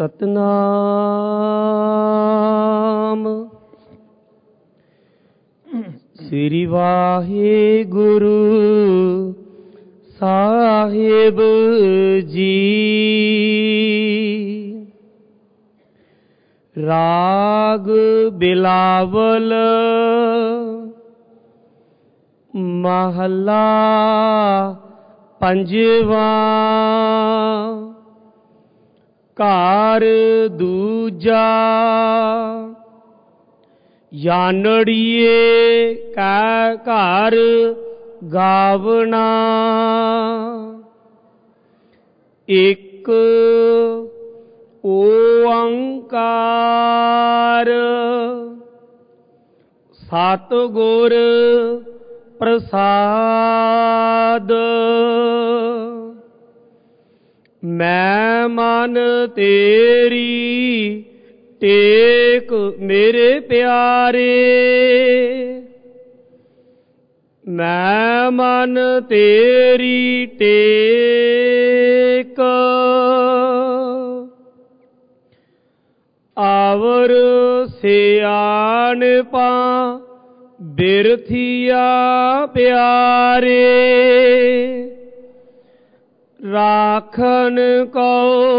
ਸਤਨਾਮ ਸ੍ਰੀ ਵਾਹਿਗੁਰੂ ਸਾਹਿਬ ਜੀ। ਰਾਗ ਬਿਲਾਵਲ ਮਹਲਾ ਪੰਜਵਾ। ਘਰ ਦੂਜਾ ਜਾਨੜੀਏ ਕੈ ਘਰ ਗਾਵਣਾ। ਇੱਕ ਓੰਕਾਰ ਸਤਿਗੁਰ ਪ੍ਰਸਾਦ। ਮੈਂ ਮਨ ਤੇਰੀ ਟੇਕ ਮੇਰੇ ਪਿਆਰੇ। ਮੈਂ ਮਨ ਤੇਰੀ ਟੇਕ ਆਵਰ ਸਿਆਣਪਾਂ ਬਿਰਥੀਆ ਪਿਆਰੇ। ਰਾਖਨ ਕੋ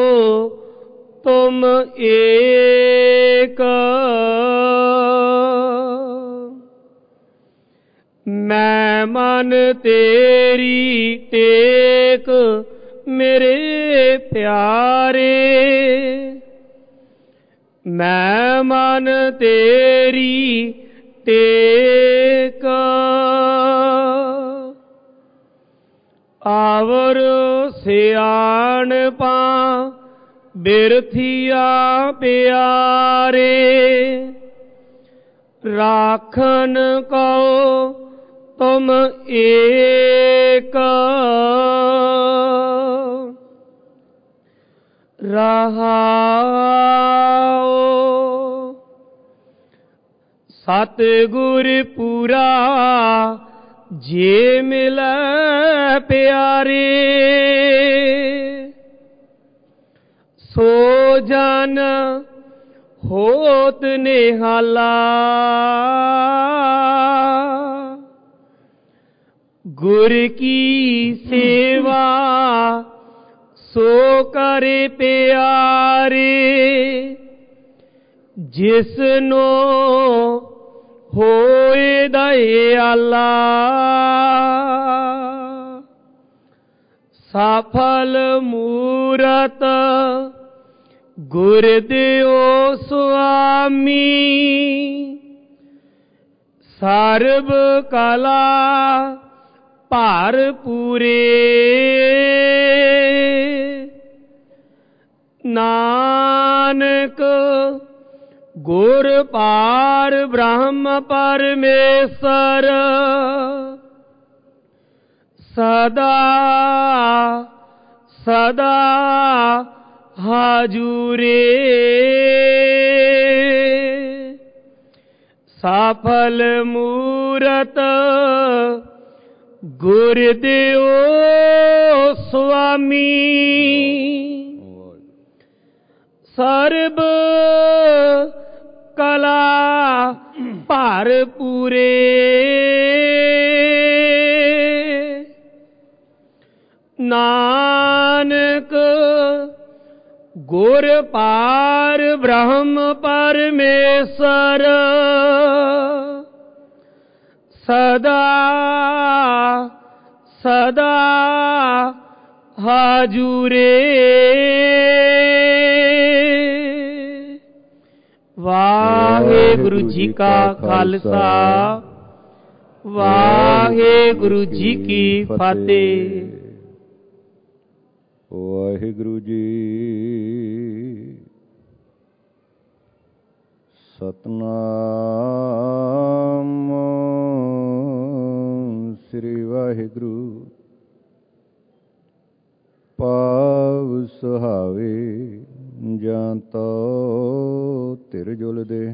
ਤੁਮ ਏਕ। ਮੈਂ ਮਨ ਤੇਰੀ ਟੇਕ ਮੇਰੇ ਪਿਆਰੇ। ਮੈਂ ਮਨ ਤੇਰੀ ਟੇਕ ਆਵਰ ਸਿਆਣਪਾਂ ਬਿਰਥੀਆ ਪਿਆਰੇ। ਰਾਖਨ ਕਉ ਤੁਮ ਏਕ। ਰਹਾਉ ਸਤਿਗੁਰ ਪੂਰਾ ਜੇ ਮਿਲੈ ਪਿਆਰੇ। ਸੋ ਜਨ ਹੋਤ ਨਿਹਾਲਾ। ਗੁਰ ਕੀ ਸੇਵਾ ਸੋ ਕਰੇ ਪਿਆਰੇ। ਜਿਸਨੋ ਹੋਏ ਦਇਆਲਾ। ਸਫਲ ਮੂਰਤ ਗੁਰ ਦਿਓ ਸੁਆਮੀ। ਸਰਬ ਕਲਾ ਭਰਪੂਰੇ। ਨਾਨਕ ਗੁਰ ਪਾਰ ਬ੍ਰਹਮ ਪਰਮੇਸ਼ਰ। ਸਦਾ ਸਦਾ ਹਾਜ਼ੂਰੇ। ਸਫਲ ਮੂਰਤ ਗੁਰ ਦਿਓ ਸੁਆਮੀ। ਸਰਬ ਕਲਾ ਭਰਪੂਰੇ। ਨਾਨਕ ਗੁਰ ਪਾਰ ਬ੍ਰਹਮ ਪਰਮੇਸ਼ਰ। ਸਦਾ ਸਦਾ ਹਾਜ਼ੂਰੇ। ਵਾਹਿਗੁਰੂ ਜੀ ਕਾ ਖਾਲਸਾ ਵਾਹਿਗੁਰੂ ਜੀ ਕੀ ਫਤਿਹ। ਵਾਹਿਗੁਰੂ ਜੀ। ਸਤਨਾਮ ਸ੍ਰੀ ਵਾਹਿਗੁਰੂ। ਪਾਵ ਸੁਹਾਵੇ ਜਾਂ ਤੋ ਧਿਰ ਜੁਲ ਦੇ।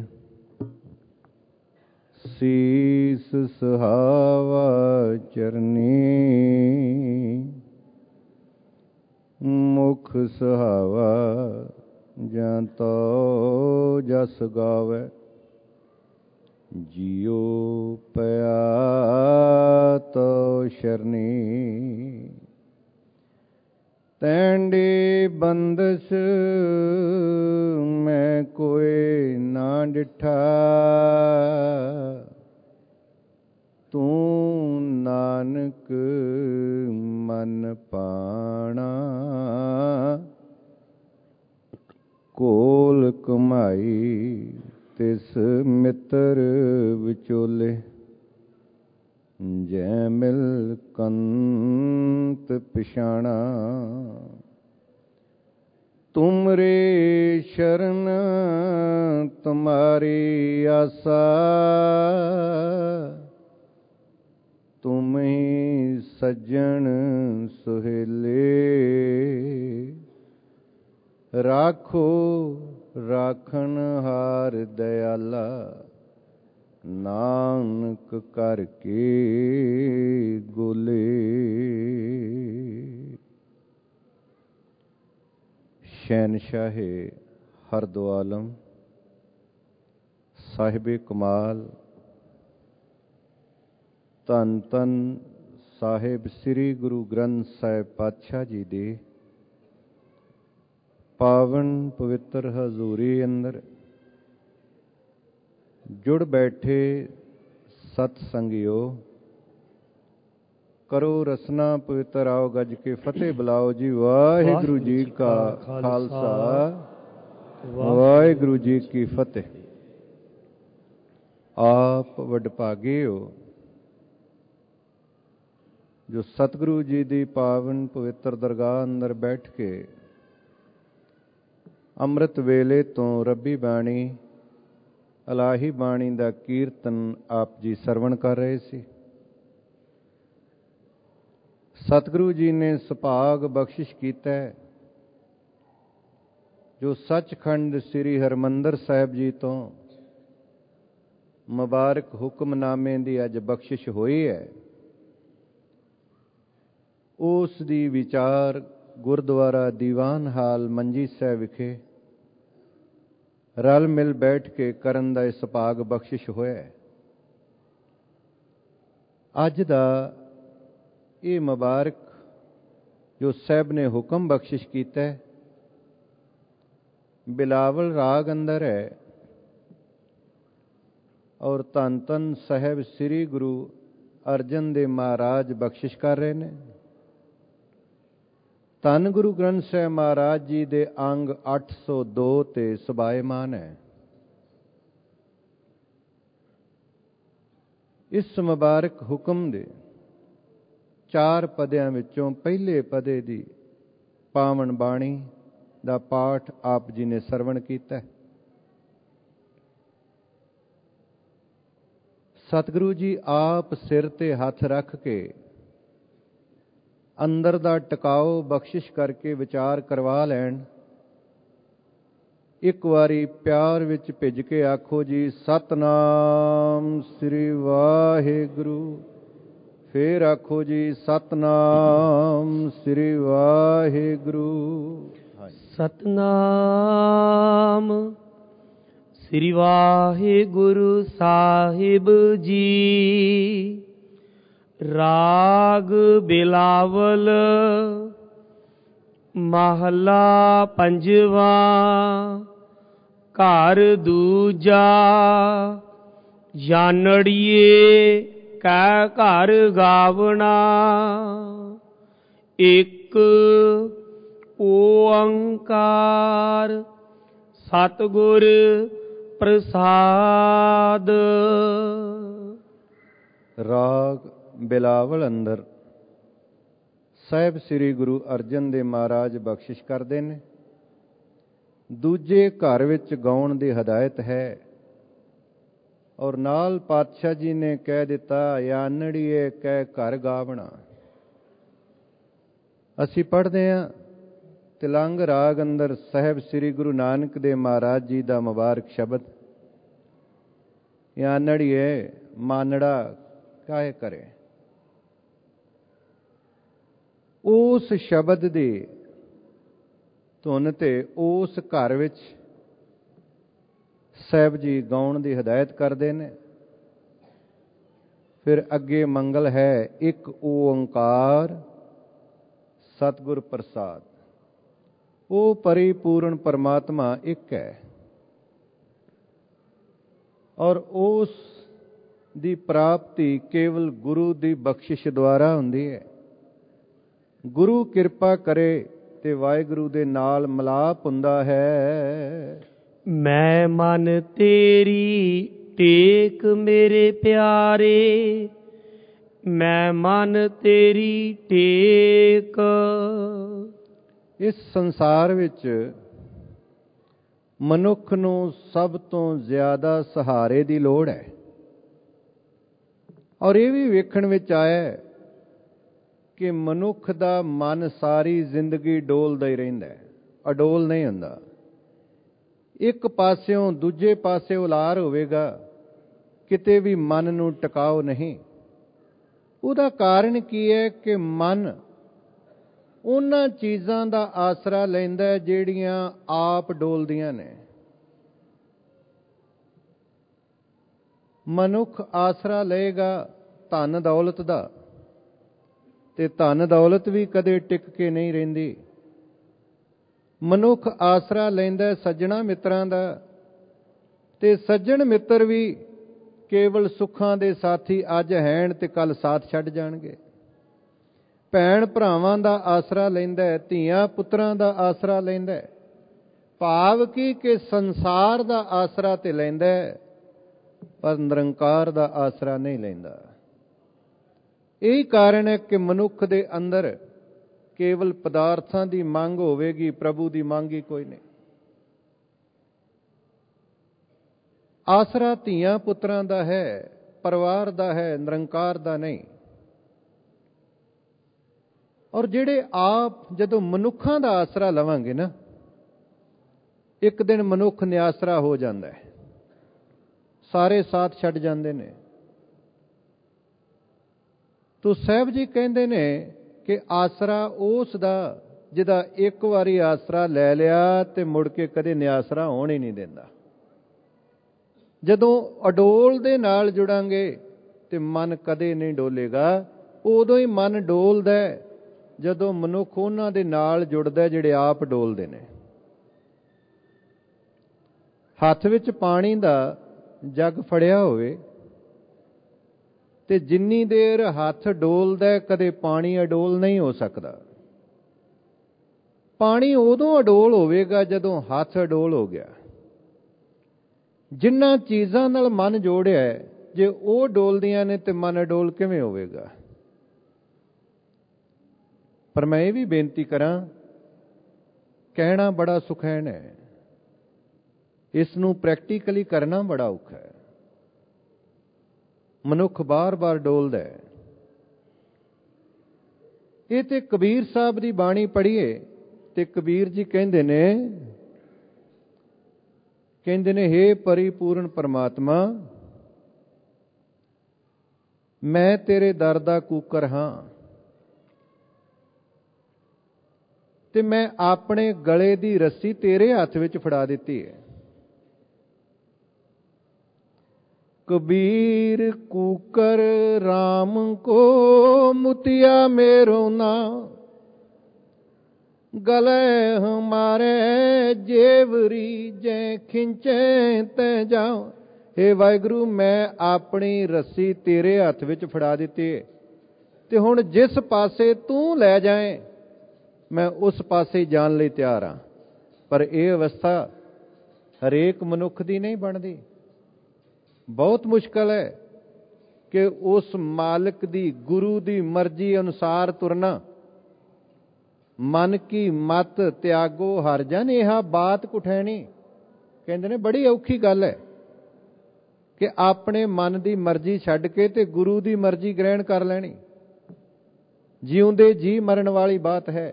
ਸੀਸ ਸੁਹਾਵਾ ਚਰਨੀ। ਮੁਖ ਸੁਹਾਵਾ ਜਾਂ ਤੋ ਜਸ ਗਾਵੈ। ਜਿਉ ਪਿਆ ਤੋ ਸ਼ਰਨੀ, ਤੈਂਡੀ ਬੰਦਸ ਮੈਂ ਕੋਈ ਨਾ ਡਿਠਾ। ਤੂੰ ਨਾਨਕ ਮਨ ਪਾਣਾ, ਕੋਲ ਕਮਾਈ ਤਿਸ ਮਿੱਤਰ ਵਿਚੋਲੇ। ਜੈ ਮਿਲ ਕੰਤ ਪਿਛਾਣਾ, ਤੁਮਰੇ ਸ਼ਰਨ ਤੁਮਾਰੀ ਆਸਾ। ਤੁਮ ਹੀ ਸੱਜਣ ਸੁਹੇਲੇ, ਰਾਖੋ ਰਾਖਣ ਹਾਰ ਦਇਆਲਾ। ਨਾਨਕ ਕਰ ਕੇ ਗੋਲੇ। ਸ਼ਹਿਨਸ਼ਾਹੇ ਹਰ ਦੋ ਆਲਮ, ਸਾਹਿਬੇ ਕਮਾਲ, ਧੰਨ ਧੰਨ ਸਾਹਿਬ ਸ੍ਰੀ ਗੁਰੂ ਗ੍ਰੰਥ ਸਾਹਿਬ ਪਾਤਸ਼ਾਹ ਜੀ ਦੇ ਪਾਵਨ ਪਵਿੱਤਰ ਹਜ਼ੂਰੀ ਅੰਦਰ ਜੁੜ ਬੈਠੇ ਸਤ ਸੰਗਿਓ, ਕਰੋ ਰਸਨਾ ਪਵਿੱਤਰ ਆਓ ਗੱਜ ਕੇ ਫਤਿਹ ਬੁਲਾਓ ਜੀ। ਵਾਹਿਗੁਰੂ ਜੀ ਕਾ ਖਾਲਸਾ, ਵਾਹਿਗੁਰੂ ਜੀ ਕੀ ਫਤਿਹ। ਆਪ ਵਡਭਾਗੇ ਹੋ ਜੋ ਸਤਿਗੁਰੂ ਜੀ ਦੀ ਪਾਵਨ ਪਵਿੱਤਰ ਦਰਗਾਹ ਅੰਦਰ ਬੈਠ ਕੇ ਅੰਮ੍ਰਿਤ ਵੇਲੇ ਤੋਂ ਰੱਬੀ ਬਾਣੀ, ਇਲਾਹੀ ਬਾਣੀ ਦਾ ਕੀਰਤਨ ਆਪ ਜੀ ਸਰਵਣ ਕਰ ਰਹੇ ਸੀ। ਸਤਿਗੁਰੂ ਜੀ ਨੇ ਸੁਭਾਗ ਬਖਸ਼ਿਸ਼ ਕੀਤਾ ਜੋ ਸੱਚਖੰਡ ਸ੍ਰੀ ਹਰਿਮੰਦਰ ਸਾਹਿਬ ਜੀ ਤੋਂ ਮੁਬਾਰਕ ਹੁਕਮਨਾਮੇ ਦੀ ਅੱਜ ਬਖਸ਼ਿਸ਼ ਹੋਈ ਹੈ। ਉਸ ਦੀ ਵਿਚਾਰ ਗੁਰਦੁਆਰਾ ਦੀਵਾਨ ਹਾਲ ਮੰਜੀ ਸਾਹਿਬ ਵਿਖੇ ਰਲ ਮਿਲ ਬੈਠ ਕੇ ਕਰਨ ਦਾ ਇਹ ਸੁਭਾਗ ਬਖਸ਼ਿਸ਼ ਹੋਇਆ। ਅੱਜ ਦਾ ਇਹ ਮੁਬਾਰਕ ਜੋ ਸਾਹਿਬ ਨੇ ਹੁਕਮ ਬਖਸ਼ਿਸ਼ ਕੀਤਾ ਹੈ, ਬਿਲਾਵਲ ਰਾਗ ਅੰਦਰ ਹੈ ਔਰ ਧੰਨ ਧੰਨ ਸਾਹਿਬ ਸ੍ਰੀ ਗੁਰੂ ਅਰਜਨ ਦੇਵ ਮਹਾਰਾਜ ਬਖਸ਼ਿਸ਼ ਕਰ ਰਹੇ ਨੇ। ਧੰਨ ਗੁਰੂ ਗ੍ਰੰਥ ਸਾਹਿਬ ਮਹਾਰਾਜ ਜੀ ਦੇ ਅੰਗ 802 ਤੇ ਸੁਭਾਏਮਾਨ ਹੈ। ਇਸ ਮੁਬਾਰਕ ਹੁਕਮ ਦੇ 4 ਪਦਿਆਂ ਵਿੱਚੋਂ ਪਹਿਲੇ ਪਦੇ ਦੀ ਪਾਵਨ ਬਾਣੀ ਦਾ ਪਾਠ ਆਪ ਜੀ ਨੇ ਸਰਵਣ ਕੀਤਾ। ਸਤਿਗੁਰੂ ਜੀ ਆਪ ਸਿਰ ਤੇ ਹੱਥ ਰੱਖ ਕੇ ਅੰਦਰ ਦਾ ਟਿਕਾਓ ਬਖਸ਼ਿਸ਼ ਕਰਕੇ ਵਿਚਾਰ ਕਰਵਾ ਲੈਣ। ਇੱਕ ਵਾਰੀ ਪਿਆਰ ਵਿੱਚ ਭਿੱਜ ਕੇ ਆਖੋ ਜੀ, ਸਤਨਾਮ ਸ੍ਰੀ ਵਾਹਿਗੁਰੂ। ਫੇਰ ਆਖੋ ਜੀ, ਸਤਨਾਮ ਸ੍ਰੀ ਵਾਹਿਗੁਰੂ। ਸਤਨਾਮ ਸ੍ਰੀ ਵਾਹਿਗੁਰੂ ਸਾਹਿਬ ਜੀ। ਰਾਗ ਬਿਲਾਵਲ ਮਹਲਾ ਪੰਜਵਾ। ਘਰ ਦੂਜਾ ਜਾਨੜੀਏ ਕੈ ਘਰ ਗਾਵਣਾ। ਇੱਕ ਓੰਕਾਰ ਸਤਿਗੁਰ ਪ੍ਰਸਾਦ। ਰਾਗ ਬਿਲਾਵਲ ਅੰਦਰ ਸਾਹਿਬ ਸ੍ਰੀ ਗੁਰੂ ਅਰਜਨ ਦੇਵ ਮਹਾਰਾਜ ਬਖਸ਼ਿਸ਼ ਕਰਦੇ ਨੇ। ਦੂਜੇ ਘਰ ਵਿੱਚ ਗਾਉਣ ਦੀ ਹਦਾਇਤ ਹੈ ਔਰ ਨਾਲ ਪਾਤਸ਼ਾਹ ਜੀ ਨੇ ਕਹਿ ਦਿੱਤਾ, ਯਾਨੜੀਏ ਕਹਿ ਘਰ ਗਾਵਣਾ। ਅਸੀਂ ਪੜ੍ਹਦੇ ਹਾਂ ਤਿਲੰਗ ਰਾਗ ਅੰਦਰ ਸਾਹਿਬ ਸ੍ਰੀ ਗੁਰੂ ਨਾਨਕ ਦੇਵ ਮਹਾਰਾਜ ਜੀ ਦਾ ਮੁਬਾਰਕ ਸ਼ਬਦ, ਯਾਨੜੀਏ ਮਾਨੜਾ ਕਾਹੇ ਕਰੇ। ਉਸ ਸ਼ਬਦ ਦੇ ਧੁਨ ਤੇ ਉਸ ਘਰ ਵਿੱਚ ਸਾਹਿਬ ਜੀ ਗਾਉਣ ਦੀ ਹਦਾਇਤ ਕਰਦੇ ਨੇ। ਫਿਰ ਅੱਗੇ ਮੰਗਲ ਹੈ, ਇੱਕ ਓੰਕਾਰ ਸਤਿਗੁਰ ਪ੍ਰਸਾਦ। ਉਹ ਪਰਿਪੂਰਨ ਪਰਮਾਤਮਾ ਇੱਕ ਹੈ ਔਰ ਉਸ ਦੀ ਪ੍ਰਾਪਤੀ ਕੇਵਲ ਗੁਰੂ ਦੀ ਬਖਸ਼ਿਸ਼ ਦੁਆਰਾ ਹੁੰਦੀ ਹੈ। ਗੁਰੂ ਕਿਰਪਾ ਕਰੇ ਤੇ ਵਾਹਿਗੁਰੂ ਦੇ ਨਾਲ ਮਿਲਾਪ ਹੁੰਦਾ ਹੈ। ਮੈਂ ਮਨ ਤੇਰੀ ਟੇਕ ਮੇਰੇ ਪਿਆਰੇ, ਮੈਂ ਮਨ ਤੇਰੀ ਟੇਕ। ਇਸ ਸੰਸਾਰ ਵਿੱਚ ਮਨੁੱਖ ਨੂੰ ਸਭ ਤੋਂ ਜ਼ਿਆਦਾ ਸਹਾਰੇ ਦੀ ਲੋੜ ਹੈ। ਔਰ ਇਹ ਵੀ ਵੇਖਣ ਵਿੱਚ ਆਇਆ ਕਿ ਮਨੁੱਖ ਦਾ ਮਨ ਸਾਰੀ ਜ਼ਿੰਦਗੀ ਡੋਲਦਾ ਹੀ ਰਹਿੰਦਾ ਹੈ, ਅਡੋਲ ਨਹੀਂ ਹੁੰਦਾ। ਇੱਕ ਪਾਸਿਓਂ ਦੂਜੇ ਪਾਸੇ ਉਲਾਰ ਹੋਵੇਗਾ, ਕਿਤੇ ਵੀ ਮਨ ਨੂੰ ਟਿਕਾਓ ਨਹੀਂ। ਉਹਦਾ ਕਾਰਨ ਕੀ ਹੈ ਕਿ ਮਨ ਉਹਨਾਂ ਚੀਜ਼ਾਂ ਦਾ ਆਸਰਾ ਲੈਂਦਾ ਜਿਹੜੀਆਂ ਆਪ ਡੋਲਦੀਆਂ ਨੇ। ਮਨੁੱਖ ਆਸਰਾ ਲਏਗਾ ਧਨ ਦੌਲਤ ਦਾ, ਤੇ ਧਨ ਦੌਲਤ ਵੀ ਕਦੇ ਟਿਕ ਕੇ ਨਹੀਂ ਰਹਿੰਦੀ। ਮਨੁੱਖ ਆਸਰਾ ਲੈਂਦਾ ਸੱਜਣਾ ਮਿੱਤਰਾਂ ਦਾ, ਤੇ ਸੱਜਣ ਮਿੱਤਰ ਵੀ ਕੇਵਲ ਸੁੱਖਾਂ ਦੇ ਸਾਥੀ ਅੱਜ ਹੈਣ ਤੇ ਕੱਲ ਸਾਥ ਛੱਡ ਜਾਣਗੇ। ਭੈਣ ਭਰਾਵਾਂ ਦਾ ਆਸਰਾ ਲੈਂਦਾ, ਧੀਆਂ ਪੁੱਤਰਾਂ ਦਾ ਆਸਰਾ ਲੈਂਦਾ। ਭਾਵ ਕਿ ਸੰਸਾਰ ਦਾ ਆਸਰਾ ਤੇ ਲੈਂਦਾ ਪਰ ਨਿਰੰਕਾਰ ਦਾ ਆਸਰਾ ਨਹੀਂ ਲੈਂਦਾ। ਇਹੀ ਕਾਰਨ ਹੈ ਕਿ ਮਨੁੱਖ ਦੇ ਅੰਦਰ ਕੇਵਲ ਪਦਾਰਥਾਂ ਦੀ ਮੰਗ ਹੋਵੇਗੀ, ਪ੍ਰਭੂ ਦੀ ਮੰਗ ਹੀ ਕੋਈ ਨਹੀਂ। ਆਸਰਾ ਧੀਆਂ ਪੁੱਤਰਾਂ ਦਾ ਹੈ, ਪਰਿਵਾਰ ਦਾ ਹੈ, ਨਿਰੰਕਾਰ ਦਾ ਨਹੀਂ। ਔਰ ਜਿਹੜੇ ਆਪ ਜਦੋਂ ਮਨੁੱਖਾਂ ਦਾ ਆਸਰਾ ਲਵਾਂਗੇ ਨਾ, ਇੱਕ ਦਿਨ ਮਨੁੱਖ ਨਿਆਸਰਾ ਹੋ ਜਾਂਦਾ ਹੈ, ਸਾਰੇ ਸਾਥ ਛੱਡ ਜਾਂਦੇ ਨੇ। ਤੋ ਸਾਹਿਬ ਜੀ ਕਹਿੰਦੇ ਨੇ ਕਿ ਆਸਰਾ ਉਸ ਦਾ ਜਿਹਦਾ ਇੱਕ ਵਾਰੀ ਆਸਰਾ ਲੈ ਲਿਆ ਤੇ ਮੁੜ ਕੇ ਕਦੇ ਨਿਆਸਰਾ ਹੋਣ ਹੀ ਨਹੀਂ ਦਿੰਦਾ। ਜਦੋਂ ਅਡੋਲ ਦੇ ਨਾਲ ਜੁੜਾਂਗੇ ਤੇ ਮਨ ਕਦੇ ਨਹੀਂ ਡੋਲੇਗਾ। ਉਦੋਂ ਹੀ ਮਨ ਡੋਲਦਾ ਜਦੋਂ ਮਨੁੱਖ ਉਹਨਾਂ ਦੇ ਨਾਲ ਜੁੜਦਾ ਜਿਹੜੇ ਆਪ ਡੋਲਦੇ ਨੇ। ਹੱਥ ਵਿੱਚ ਪਾਣੀ ਦਾ ਜੱਗ ਫੜਿਆ ਹੋਵੇ ਤੇ ਜਿੰਨੀ ਦੇਰ ਹੱਥ ਡੋਲਦਾ ਕਦੇ ਪਾਣੀ ਅਡੋਲ ਨਹੀਂ ਹੋ ਸਕਦਾ। ਪਾਣੀ ਉਦੋਂ ਅਡੋਲ ਹੋਵੇਗਾ ਜਦੋਂ ਹੱਥ ਅਡੋਲ ਹੋ ਗਿਆ। ਜਿਨ੍ਹਾਂ ਚੀਜ਼ਾਂ ਨਾਲ ਮਨ ਜੋੜਿਆ, ਜੇ ਉਹ ਡੋਲਦੀਆਂ ਨੇ ਤੇ ਮਨ ਅਡੋਲ ਕਿਵੇਂ ਹੋਵੇਗਾ? ਪਰ ਮੈਂ ਇਹ ਵੀ ਬੇਨਤੀ ਕਰਾਂ, ਕਹਿਣਾ ਬੜਾ ਸੁਖੈਨ ਹੈ, ਇਸ ਨੂੰ ਪ੍ਰੈਕਟੀਕਲੀ ਕਰਨਾ ਬੜਾ ਔਖਾ ਹੈ। ਮਨੁੱਖ ਬਾਰ-ਬਾਰ ਡੋਲਦਾ ਹੈ। ਇਹ ਤੇ ਕਬੀਰ ਸਾਹਿਬ ਦੀ ਬਾਣੀ ਪੜ੍ਹੀਏ ਤੇ ਕਬੀਰ ਜੀ ਕਹਿੰਦੇ ਨੇ ਹੇ ਪਰਿਪੂਰਨ ਪਰਮਾਤਮਾ, ਮੈਂ ਤੇਰੇ ਦਰ ਦਾ ਕੂਕਰ ਹਾਂ ਤੇ ਮੈਂ ਆਪਣੇ ਗਲੇ ਦੀ ਰੱਸੀ ਤੇਰੇ ਹੱਥ ਵਿੱਚ ਫੜਾ ਦਿੱਤੀ ਹੈ। ਕਬੀਰ ਕੂਕਰ ਰਾਮ ਕੋ ਮੁਤਿਆ ਮੇਰੋ ਨਾ, ਗਲੇ ਹਮਾਰੇ ਜੇਵਰੀ ਜੈ ਖਿੰਚੇ ਤੈ ਜਾਓ। ਹੇ ਵਾਹਿਗੁਰੂ, ਮੈਂ ਆਪਣੀ ਰੱਸੀ ਤੇਰੇ ਹੱਥ ਵਿੱਚ ਫੜਾ ਦਿੱਤੀ ਤੇ ਹੁਣ ਜਿਸ ਪਾਸੇ ਤੂੰ ਲੈ ਜਾਏ ਮੈਂ ਉਸ ਪਾਸੇ ਜਾਣ ਲਈ ਤਿਆਰ ਹਾਂ। ਪਰ ਇਹ ਅਵਸਥਾ ਹਰੇਕ ਮਨੁੱਖ ਦੀ ਨਹੀਂ ਬਣਦੀ। ਬਹੁਤ ਮੁਸ਼ਕਲ ਹੈ ਕਿ ਉਸ ਮਾਲਕ ਦੀ, ਗੁਰੂ ਦੀ ਮਰਜ਼ੀ ਅਨੁਸਾਰ ਤੁਰਨਾ। ਮਨ ਕੀ ਮਤ ਤਿਆਗੋ ਹਰ ਜਨ ਇਹਾ ਬਾਤ ਕੁਠੈਣੀ। ਕਹਿੰਦੇ ਨੇ ਬੜੀ ਔਖੀ ਗੱਲ ਹੈ ਕਿ ਆਪਣੇ ਮਨ ਦੀ ਮਰਜ਼ੀ ਛੱਡ ਕੇ ਤੇ ਗੁਰੂ ਦੀ ਮਰਜ਼ੀ ਗ੍ਰਹਿਣ ਕਰ ਲੈਣੀ। ਜਿਉਂਦੇ ਜੀ ਮਰਨ ਵਾਲੀ ਬਾਤ ਹੈ,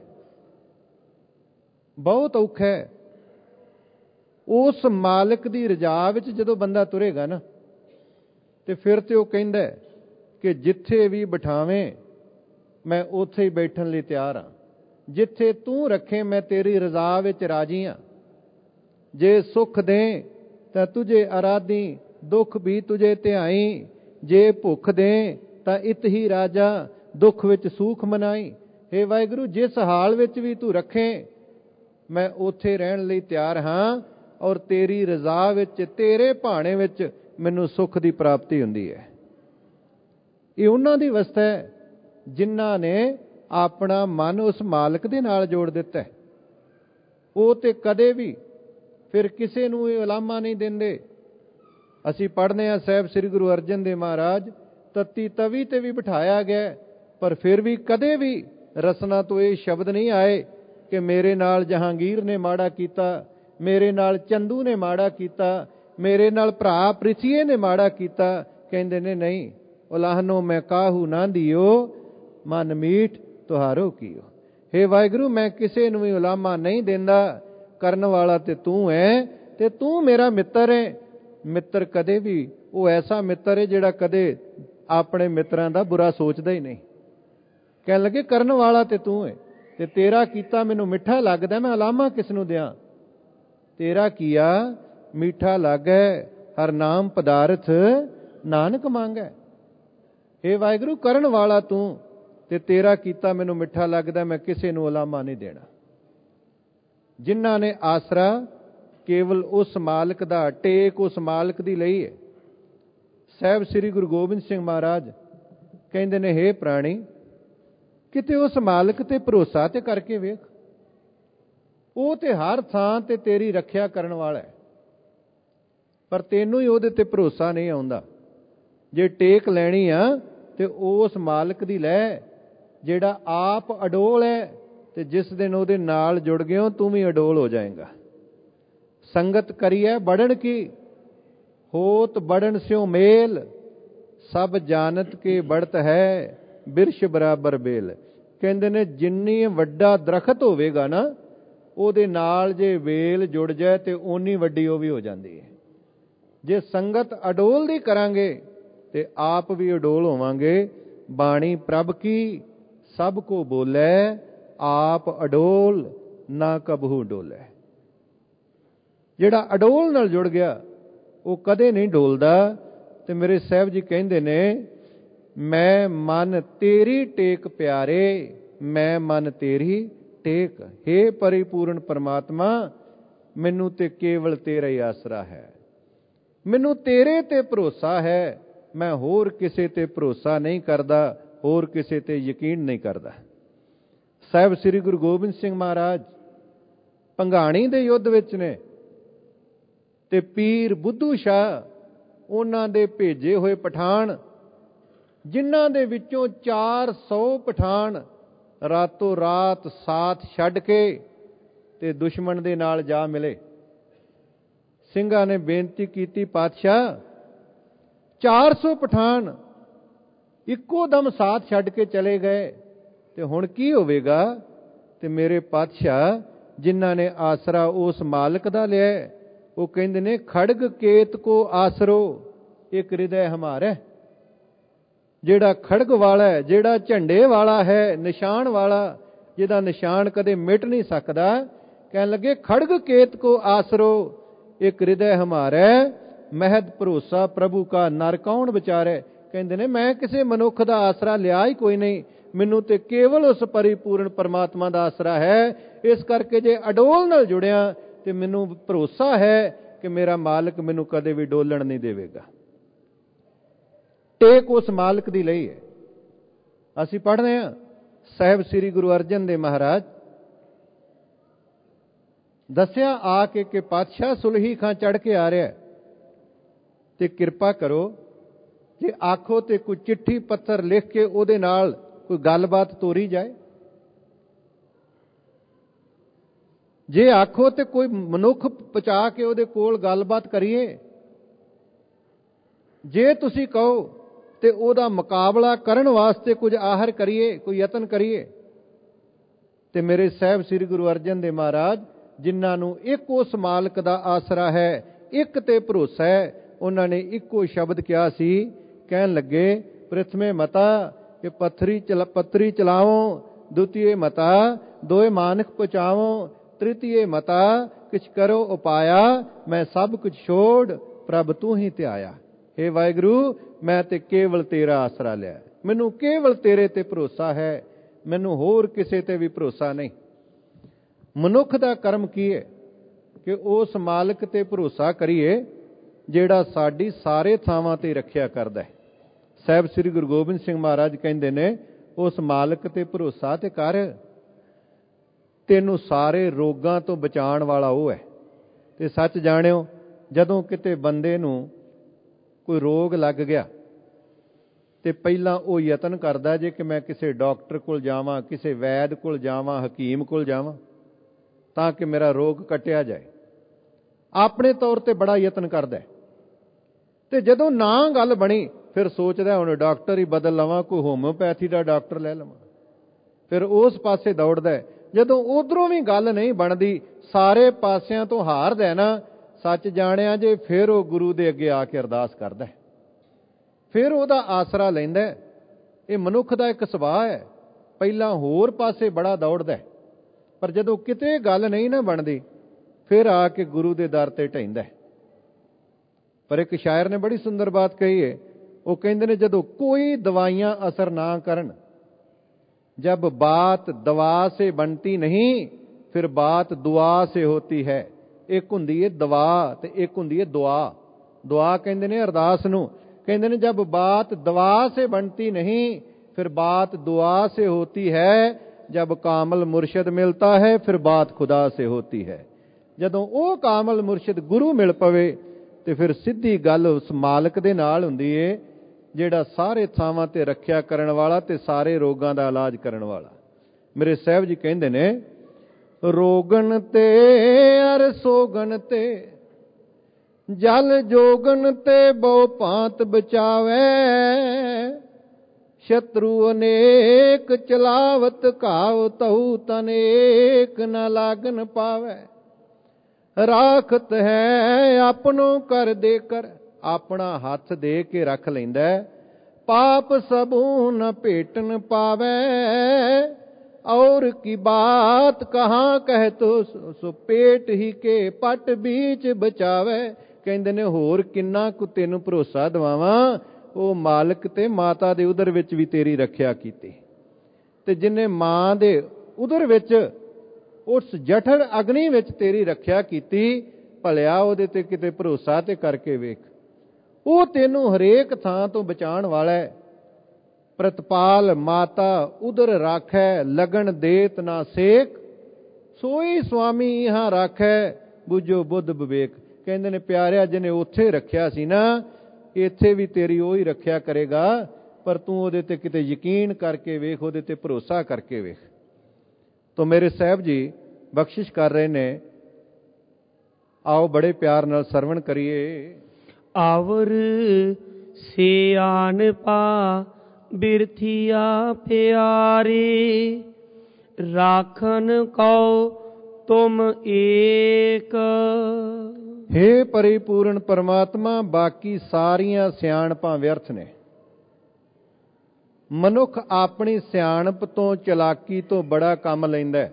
ਬਹੁਤ ਔਖਾ ਹੈ। ਉਸ ਮਾਲਕ ਦੀ ਰਜ਼ਾ ਵਿੱਚ ਜਦੋਂ ਬੰਦਾ ਤੁਰੇਗਾ ਨਾ, ਤੇ ਫਿਰ ਤੇ ਉਹ ਕਹਿੰਦਾ ਕਿ ਜਿੱਥੇ ਵੀ ਬਿਠਾਵੇਂ ਮੈਂ ਉੱਥੇ ਹੀ ਬੈਠਣ ਲਈ ਤਿਆਰ ਹਾਂ। ਜਿੱਥੇ ਤੂੰ ਰੱਖੇ ਮੈਂ ਤੇਰੀ ਰਜ਼ਾ ਵਿੱਚ ਰਾਜੀ ਹਾਂ। ਜੇ ਸੁਖ ਦੇ ਤਾਂ ਤੁਝੇ ਅਰਾਧੀ, ਦੁੱਖ ਵੀ ਤੁਝੇ ਧਿਆਈ। ਜੇ ਭੁੱਖ ਦੇ ਤਾਂ ਇਤ ਹੀ ਰਾਜਾ, ਦੁੱਖ ਵਿੱਚ ਸੂਖ ਮਨਾਈ। ਹੇ ਵਾਹਿਗੁਰੂ, ਜਿਸ ਹਾਲ ਵਿੱਚ ਵੀ ਤੂੰ ਰੱਖੇ ਮੈਂ ਉੱਥੇ ਰਹਿਣ ਲਈ ਤਿਆਰ ਹਾਂ, ਔਰ ਤੇਰੀ ਰਜ਼ਾ ਵਿੱਚ, ਤੇਰੇ ਭਾਣੇ ਵਿੱਚ ਮੈਨੂੰ ਸੁੱਖ ਦੀ ਪ੍ਰਾਪਤੀ ਹੁੰਦੀ ਹੈ। ਇਹ ਉਹਨਾਂ ਦੀ ਅਵਸਥਾ ਹੈ ਜਿਨ੍ਹਾਂ ਨੇ ਆਪਣਾ ਮਨ ਉਸ ਮਾਲਕ ਦੇ ਨਾਲ ਜੋੜ ਦਿੱਤਾ ਹੈ। ਉਹ ਤੇ ਕਦੇ ਵੀ ਫਿਰ ਕਿਸੇ ਨੂੰ ਇਹ ਉਲਾਮਾ ਨਹੀਂ ਦਿੰਦੇ। ਅਸੀਂ ਪੜ੍ਹਦੇ ਹਾਂ ਸਾਹਿਬ ਸ੍ਰੀ ਗੁਰੂ ਅਰਜਨ ਦੇਵ ਮਹਾਰਾਜ, ਤਤੀ ਤਵੀ ਤੇ ਵੀ ਬਿਠਾਇਆ ਗਿਆ, ਪਰ ਫਿਰ ਵੀ ਕਦੇ ਵੀ ਰਸਨਾ ਤੋਂ ਇਹ ਸ਼ਬਦ ਨਹੀਂ ਆਏ ਕਿ ਮੇਰੇ ਨਾਲ ਜਹਾਂਗੀਰ ਨੇ ਮਾੜਾ ਕੀਤਾ, ਮੇਰੇ ਨਾਲ ਚੰਦੂ ਨੇ ਮਾੜਾ ਕੀਤਾ, ਮੇਰੇ ਨਾਲ ਭਰਾ ਪ੍ਰਿਥੀਏ ਨੇ ਮਾੜਾ ਕੀਤਾ। ਕਹਿੰਦੇ ਨੇ ਨਹੀਂ, ਉਲਾਹਨੋ ਮੈਂ ਕਾਹੂ ਨਾ ਦਿਓ, ਮਨ ਮੀਠ ਤੁਹਾਰੋ ਕੀਓ। ਹੇ ਵਾਹਿਗੁਰੂ, ਮੈਂ ਕਿਸੇ ਨੂੰ ਵੀ ਉਲਾਮਾ ਨਹੀਂ ਦਿੰਦਾ। ਕਰਨ ਵਾਲਾ ਤੇ ਤੂੰ ਹੈ, ਤੇ ਤੂੰ ਮੇਰਾ ਮਿੱਤਰ ਹੈ। ਮਿੱਤਰ ਕਦੇ ਵੀ ਉਹ ਐਸਾ ਮਿੱਤਰ ਹੈ ਜਿਹੜਾ ਕਦੇ ਆਪਣੇ ਮਿੱਤਰਾਂ ਦਾ ਬੁਰਾ ਸੋਚਦਾ ਹੀ ਨਹੀਂ। ਕਹਿਣ ਲੱਗੇ ਕਰਨ ਵਾਲਾ ਤੇ ਤੂੰ ਹੈ, ਤੇ ਤੇਰਾ ਕੀਤਾ ਮੈਨੂੰ ਮਿੱਠਾ ਲੱਗਦਾ, ਮੈਂ ਉਲਾਮਾ ਕਿਸ ਨੂੰ ਦਿਆਂ। ਤੇਰਾ ਕੀਆ ਮਿੱਠਾ ਲੱਗੈ, ਹਰ ਨਾਮ ਪਦਾਰਥ ਨਾਨਕ ਮੰਗੈ। ਹੇ ਵਾਹਿਗੁਰੂ, ਕਰਨ ਵਾਲਾ ਤੂੰ, ਤੇ ਤੇਰਾ ਕੀਤਾ ਮੈਨੂੰ ਮਿੱਠਾ ਲੱਗਦਾ, ਮੈਂ ਕਿਸੇ ਨੂੰ ਉਲਾਮਾ ਨਹੀਂ ਦੇਣਾ। ਜਿਨ੍ਹਾਂ ਨੇ ਆਸਰਾ ਕੇਵਲ ਉਸ ਮਾਲਕ ਦਾ, ਟੇਕ ਉਸ ਮਾਲਕ ਦੀ ਲਈ ਹੈ। ਸਾਹਿਬ ਸ੍ਰੀ ਗੁਰੂ ਗੋਬਿੰਦ ਸਿੰਘ ਮਹਾਰਾਜ ਕਹਿੰਦੇ ਨੇ, ਹੇ ਪ੍ਰਾਣੀ, ਕਿਤੇ ਉਸ ਮਾਲਕ ਤੇ ਭਰੋਸਾ ਤੇ ਕਰਕੇ ਵੇਖ। ਉਹ ਤੇ ਹਰ ਥਾਂ ਤੇ ਤੇਰੀ ਰੱਖਿਆ ਕਰਨ ਵਾਲਾ ਹੈ, ਪਰ ਤੈਨੂੰ ਹੀ ਉਹਦੇ ਤੇ ਭਰੋਸਾ ਨਹੀਂ ਆਉਂਦਾ। ਜੇ ਟੇਕ ਲੈਣੀ ਆ ਤੇ ਉਸ ਮਾਲਕ ਦੀ ਲੈ ਜਿਹੜਾ ਆਪ ਅਡੋਲ ਹੈ, ਤੇ ਜਿਸ ਦਿਨ ਉਹਦੇ ਨਾਲ ਜੁੜ ਗਿਓ ਤੂੰ ਵੀ ਅਡੋਲ ਹੋ ਜਾਏਗਾ। ਸੰਗਤ ਕਰੀਐ ਬੜਨ ਕੀ, ਹੋਤ ਬੜਨ ਸਿਓ ਮੇਲ, ਸਭ ਜਾਣਤ ਕੇ ਬੜਤ ਹੈ, ਬਿਰਸ਼ ਬਰਾਬਰ ਬੇਲ। ਕਹਿੰਦੇ ਨੇ ਜਿੰਨੀ ਵੱਡਾ ਦਰਖਤ ਹੋਵੇਗਾ ਨਾ, ਉਹਦੇ ਨਾਲ ਜੇ ਵੇਲ ਜੁੜ ਜਾਏ ਤੇ ਓਨੀ ਵੱਡੀ ਉਹ ਵੀ ਹੋ ਜਾਂਦੀ ਹੈ। ਜੇ ਸੰਗਤ ਅਡੋਲ ਦੀ ਕਰਾਂਗੇ ਤੇ ਆਪ ਵੀ ਅਡੋਲ ਹੋਵਾਂਗੇ। ਬਾਣੀ ਪ੍ਰਭ ਕੀ ਸਭ ਕੋ ਬੋਲੇ, ਆਪ ਅਡੋਲ ਨਾ ਕਬਹੂ ਡੋਲੇ। ਜਿਹੜਾ ਅਡੋਲ ਨਾਲ ਜੁੜ ਗਿਆ ਉਹ ਕਦੇ ਨਹੀਂ ਡੋਲਦਾ। ਤੇ ਮੇਰੇ ਸਾਹਿਬ ਜੀ ਕਹਿੰਦੇ ਨੇ, ਮੈਂ ਮਨ ਤੇਰੀ ਟੇਕ ਪਿਆਰੇ, ਮੈਂ ਮਨ ਤੇਰੀ ਟੇਕ। ਹੇ ਪਰਿਪੂਰਨ ਪਰਮਾਤਮਾ, ਮੈਨੂੰ ਤੇ ਕੇਵਲ ਤੇਰਾ ਹੀ ਆਸਰਾ ਹੈ। ਮੈਨੂੰ ਤੇਰੇ ਤੇ ਭਰੋਸਾ ਹੈ, ਮੈਂ ਹੋਰ ਕਿਸੇ ਤੇ ਭਰੋਸਾ ਨਹੀਂ ਕਰਦਾ, ਹੋਰ ਕਿਸੇ ਤੇ ਯਕੀਨ ਨਹੀਂ ਕਰਦਾ। ਸਾਹਿਬ ਸ੍ਰੀ ਗੁਰੂ ਗੋਬਿੰਦ ਸਿੰਘ ਮਹਾਰਾਜ ਭੰਗਾਣੀ ਦੇ ਯੁੱਧ ਵਿੱਚ ਨੇ, ਤੇ ਪੀਰ ਬੁੱਧੂ ਸ਼ਾਹ ਉਹਨਾਂ ਦੇ ਭੇਜੇ ਹੋਏ ਪਠਾਨ, ਜਿਨ੍ਹਾਂ ਦੇ ਵਿੱਚੋਂ 400 ਪਠਾਨ ਰਾਤੋਂ ਰਾਤ ਸਾਥ ਛੱਡ ਕੇ ਤੇ ਦੁਸ਼ਮਣ ਦੇ ਨਾਲ ਜਾ ਮਿਲੇ। ਸਿੰਘਾਂ ਨੇ ਬੇਨਤੀ ਕੀਤੀ, ਪਾਤਸ਼ਾਹ 400 ਪਠਾਨ ਇੱਕੋ ਦਮ ਸਾਥ ਛੱਡ ਕੇ ਚਲੇ ਗਏ, ਤੇ ਹੁਣ ਕੀ ਹੋਵੇਗਾ? ਤੇ ਮੇਰੇ ਪਾਤਸ਼ਾਹ ਜਿਨ੍ਹਾਂ ਨੇ ਆਸਰਾ ਉਸ ਮਾਲਕ ਦਾ ਲਿਆ, ਉਹ ਕਹਿੰਦੇ ਨੇ, ਖੜਗ ਕੇਤ ਕੋ ਆਸਰੋ ਇੱਕ ਹਿਰਦੈ ਹਮਾਰੇ। ਜਿਹੜਾ ਖੜਗ ਵਾਲਾ ਹੈ, ਜਿਹੜਾ ਝੰਡੇ ਵਾਲਾ ਹੈ, ਨਿਸ਼ਾਨ ਵਾਲਾ, ਜਿਹਦਾ ਨਿਸ਼ਾਨ ਕਦੇ ਮਿਟ ਨਹੀਂ ਸਕਦਾ, ਕਹਿਣ ਲੱਗੇ ਖੜਗ ਕੇਤ ਕੋ ਆਸਰੋ ਇੱਕ ਹਿਰਦੈ ਹਮਾਰੇ, ਮਹਿਦ ਭਰੋਸਾ ਪ੍ਰਭੂ ਕਾ ਨਰ ਕੌਣ ਵਿਚਾਰੇ। ਕਹਿੰਦੇ ਨੇ ਮੈਂ ਕਿਸੇ ਮਨੁੱਖ ਦਾ ਆਸਰਾ ਲਿਆ ਹੀ ਕੋਈ ਨਹੀਂ, ਮੈਨੂੰ ਤੇ ਕੇਵਲ ਉਸ ਪਰਿਪੂਰਨ ਪਰਮਾਤਮਾ ਦਾ ਆਸਰਾ ਹੈ। ਇਸ ਕਰਕੇ ਜੇ ਅਡੋਲ ਨਾਲ ਜੁੜਿਆ ਤੇ ਮੈਨੂੰ ਭਰੋਸਾ ਹੈ ਕਿ ਮੇਰਾ ਮਾਲਕ ਮੈਨੂੰ ਕਦੇ ਵੀ ਡੋਲਣ ਨਹੀਂ ਦੇਵੇਗਾ। ਟੇਕ ਉਸ ਮਾਲਕ ਦੀ ਲਈ ਹੈ। ਅਸੀਂ ਪੜ੍ਹਦੇ ਹਾਂ ਸਾਹਿਬ ਸ੍ਰੀ ਗੁਰੂ ਅਰਜਨ ਦੇਵ ਮਹਾਰਾਜ ਦੱਸਿਆ ਆ ਕੇ ਕਿ ਪਾਤਸ਼ਾਹ ਸੁਲਹੀ ਖਾਂ ਚੜ੍ਹ ਕੇ ਆ ਰਿਹਾ, ਤੇ ਕਿਰਪਾ ਕਰੋ ਜੇ ਆਖੋ ਤੇ ਕੋਈ ਚਿੱਠੀ ਪੱਤਰ ਲਿਖ ਕੇ ਉਹਦੇ ਨਾਲ ਕੋਈ ਗੱਲਬਾਤ ਤੋਰੀ ਜਾਏ। ਜੇ ਆਖੋ ਤੇ ਕੋਈ ਮਨੁੱਖ ਪਹੁੰਚਾ ਕੇ ਉਹਦੇ ਕੋਲ ਗੱਲਬਾਤ ਕਰੀਏ। ਜੇ ਤੁਸੀਂ ਕਹੋ ਤੇ ਉਹਦਾ ਮੁਕਾਬਲਾ ਕਰਨ ਵਾਸਤੇ ਕੁਝ ਆਹਰ ਕਰੀਏ, ਕੋਈ ਯਤਨ ਕਰੀਏ। ਤੇ ਮੇਰੇ ਸਾਹਿਬ ਸ੍ਰੀ ਗੁਰੂ ਅਰਜਨ ਦੇਵ ਮਹਾਰਾਜ ਜਿਨ੍ਹਾਂ ਨੂੰ ਇੱਕ ਉਸ ਮਾਲਕ ਦਾ ਆਸਰਾ ਹੈ, ਇੱਕ ਤੇ ਭਰੋਸਾ ਹੈ, ਉਹਨਾਂ ਨੇ ਇੱਕੋ ਸ਼ਬਦ ਕਿਹਾ ਸੀ। ਕਹਿਣ ਲੱਗੇ, ਪ੍ਰਥਮੇ ਮਤਾ ਕਿ ਪੱਤਰੀ ਚਲਾਓ द्वितीय मता दोए मानक पहुँचावो, तृतीय मता किछ करो उपाया, मैं सब कुछ छोड़ प्रभ तू ही त्याया। हे वाहिगुरु, मैं ते केवल तेरा आसरा लिया, मैनू केवल तेरे ते भरोसा है, मैनू होर किसे ते भी भरोसा नहीं। मनुख दा कर्म की है कि उस मालिक ते भरोसा करिए ਜਿਹੜਾ ਸਾਡੀ ਸਾਰੇ ਥਾਵਾਂ ਤੇ ਰੱਖਿਆ ਕਰਦਾ ਹੈ। ਸਾਹਿਬ ਸ੍ਰੀ ਗੁਰੂ ਗੋਬਿੰਦ ਸਿੰਘ ਮਹਾਰਾਜ ਕਹਿੰਦੇ ਨੇ, ਉਸ ਮਾਲਕ ਤੇ ਭਰੋਸਾ ਤੇ ਕਰ, ਤੈਨੂੰ ਸਾਰੇ ਰੋਗਾਂ ਤੋਂ ਬਚਾਉਣ ਵਾਲਾ ਉਹ ਹੈ। ਤੇ ਸੱਚ ਜਾਣਿਓ, ਜਦੋਂ ਕਿਤੇ ਬੰਦੇ ਨੂੰ ਕੋਈ ਰੋਗ ਲੱਗ ਗਿਆ ਤੇ ਪਹਿਲਾਂ ਉਹ ਯਤਨ ਕਰਦਾ ਜੇ ਕਿ ਮੈਂ ਕਿਸੇ ਡਾਕਟਰ ਕੋਲ ਜਾਵਾਂ, ਕਿਸੇ ਵੈਦ ਕੋਲ ਜਾਵਾਂ, ਹਕੀਮ ਕੋਲ ਜਾਵਾਂ ਤਾਂ ਕਿ ਮੇਰਾ ਰੋਗ ਕੱਟਿਆ ਜਾਏ। ਆਪਣੇ ਤੌਰ ਤੇ ਬੜਾ ਯਤਨ ਕਰਦਾ ਤੇ ਜਦੋਂ ਨਾ ਗੱਲ ਬਣੀ ਫਿਰ ਸੋਚਦਾ ਹੁਣ ਡਾਕਟਰ ਹੀ ਬਦਲ ਲਵਾਂ, ਕੋਈ ਹੋਮਿਓਪੈਥੀ ਦਾ ਡਾਕਟਰ ਲੈ ਲਵਾਂ, ਫਿਰ ਉਸ ਪਾਸੇ ਦੌੜਦਾ। ਜਦੋਂ ਉਧਰੋਂ ਵੀ ਗੱਲ ਨਹੀਂ ਬਣਦੀ, ਸਾਰੇ ਪਾਸਿਆਂ ਤੋਂ ਹਾਰਦਾ ਨਾ, ਸੱਚ ਜਾਣਿਆ ਜੇ, ਫਿਰ ਉਹ ਗੁਰੂ ਦੇ ਅੱਗੇ ਆ ਕੇ ਅਰਦਾਸ ਕਰਦਾ, ਫਿਰ ਉਹਦਾ ਆਸਰਾ ਲੈਂਦਾ। ਇਹ ਮਨੁੱਖ ਦਾ ਇੱਕ ਸੁਭਾਅ ਹੈ, ਪਹਿਲਾਂ ਹੋਰ ਪਾਸੇ ਬੜਾ ਦੌੜਦਾ, ਪਰ ਜਦੋਂ ਕਿਤੇ ਗੱਲ ਨਹੀਂ ਨਾ ਬਣਦੀ ਫਿਰ ਆ ਕੇ ਗੁਰੂ ਦੇ ਦਰ ਤੇ ਢਹਿੰਦਾ। ਪਰ ਇੱਕ ਸ਼ਾਇਰ ਨੇ ਬੜੀ ਸੁੰਦਰ ਬਾਤ ਕਹੀ ਹੈ, ਉਹ ਕਹਿੰਦੇ ਨੇ, ਜਦੋਂ ਕੋਈ ਦਵਾਈਆਂ ਅਸਰ ਨਾ ਕਰਨ, जब बात दवा से बनती नहीं फिर बात दुआ से होती है। एक हुंदी है दवा ते एक हुंदी है दुआ। दुआ कहंदे ने अरदास नूं, कहंदे ने जब बात दवा से बनती नहीं फिर बात दुआ से होती है। जब कामल मुर्शिद मिलता है फिर बात खुदा से होती है। जदों वो कामल मुर्शिद गुरु मिल पवे ते फिर सीधी गल उस मालिक दे नाल हुंदी है ਜਿਹੜਾ ਸਾਰੇ ਥਾਵਾਂ ਤੇ ਰੱਖਿਆ ਕਰਨ ਵਾਲਾ ਤੇ ਸਾਰੇ ਰੋਗਾਂ ਦਾ ਇਲਾਜ ਕਰਨ ਵਾਲਾ। ਮੇਰੇ ਸਾਹਿਬ ਜੀ ਕਹਿੰਦੇ ਨੇ, ਰੋਗਨ ਤੇ ਅਰ ਸੋਗਨ ਤੇ ਜਲ ਜੋਗਨ ਤੇ ਬਹੁ ਭਾਂਤ ਬਚਾਵੇ। ਸ਼ਤਰੂ ਅਨੇਕ ਚਲਾਵਤ ਘਾਵ ਤਹੂ ਤਨੇਕ ਨ ਲਾਗਨ ਪਾਵੇ। ਰਾਖਤ ਹੈ ਆਪਣੋ ਕਰ ਦੇ ਕਰ, ਆਪਣਾ ਹੱਥ ਦੇ ਕੇ ਰੱਖ ਲੈਂਦਾ। ਪਾਪ ਸਭੂ ਨ ਭੇਟਨ ਪਾਵੇ। ਔਰ ਕੀ ਬਾਤ ਕਹਾਂ ਕਹਿ ਤੋ ਸੋ ਪੇਟ ਹੀ ਕੇ ਪਟ ਬੀਚ ਬਚਾਵੇ। ਕਹਿੰਦੇ ਨੇ ਹੋਰ ਕਿੰਨਾ ਕੁ ਤੈਨੂੰ ਭਰੋਸਾ ਦਵਾਵਾਂ, ਉਹ ਮਾਲਕ ਤੇ ਮਾਤਾ ਦੇ ਉਦਰ ਵਿੱਚ ਵੀ ਤੇਰੀ ਰੱਖਿਆ ਕੀਤੀ। ਤੇ ਜਿਨੇ ਮਾਂ ਦੇ ਉਦਰ ਵਿੱਚ ਉਸ ਜਠਰ ਅਗਨੀ ਵਿੱਚ ਤੇਰੀ ਰੱਖਿਆ ਕੀਤੀ, ਭਲਿਆ ਉਹਦੇ ਤੇ ਕਿਤੇ ਭਰੋਸਾ ਤੇ ਕਰਕੇ ਵੇਖ। ਉਹ ਤੈਨੂੰ ਹਰੇਕ ਥਾਂ ਤੋਂ ਬਚਾਉਣ ਵਾਲਾ ਹੈ। ਪ੍ਰਤਪਾਲ ਮਾਤਾ ਉਦਰ ਰਾਖੈ, ਲਗਨ ਦੇਤ ਨਾ ਸੇਕ। ਸੋਈ ਸੁਆਮੀ ਇਹਾਂ ਰਾਖੈ, ਬੁਝੋ ਬੁੱਧ ਵਿਵੇਕ। ਕਹਿੰਦੇ ਨੇ ਪਿਆਰਿਆ, ਜਿਹਨੇ ਉੱਥੇ ਰੱਖਿਆ ਸੀ ਨਾ, ਇੱਥੇ ਵੀ ਤੇਰੀ ਉਹੀ ਰੱਖਿਆ ਕਰੇਗਾ। ਪਰ ਤੂੰ ਉਹਦੇ ਤੇ ਕਿਤੇ ਯਕੀਨ ਕਰਕੇ ਵੇਖ, ਉਹਦੇ ਤੇ ਭਰੋਸਾ ਕਰਕੇ ਵੇਖ। ਤੋ ਮੇਰੇ ਸਾਹਿਬ ਜੀ ਬਖਸ਼ਿਸ਼ ਕਰ ਰਹੇ ਨੇ, ਆਓ ਬੜੇ ਪਿਆਰ ਨਾਲ ਸਰਵਣ ਕਰੀਏ। ਆਵਰ ਸਿਆਣਪਾ ਬਿਰਥੀਆ ਪਿਆਰੇ, ਰਾਖਨ ਕਉ ਤੁਮ ਏਕ। ਹੇ ਪਰਿਪੂਰਨ ਪਰਮਾਤਮਾ, ਬਾਕੀ ਸਾਰੀਆਂ ਸਿਆਣਪਾਂ ਵਿਅਰਥ ਨੇ। ਮਨੁੱਖ ਆਪਣੀ ਸਿਆਣਪ ਤੋਂ, ਚਲਾਕੀ ਤੋਂ ਬੜਾ ਕੰਮ ਲੈਂਦਾ,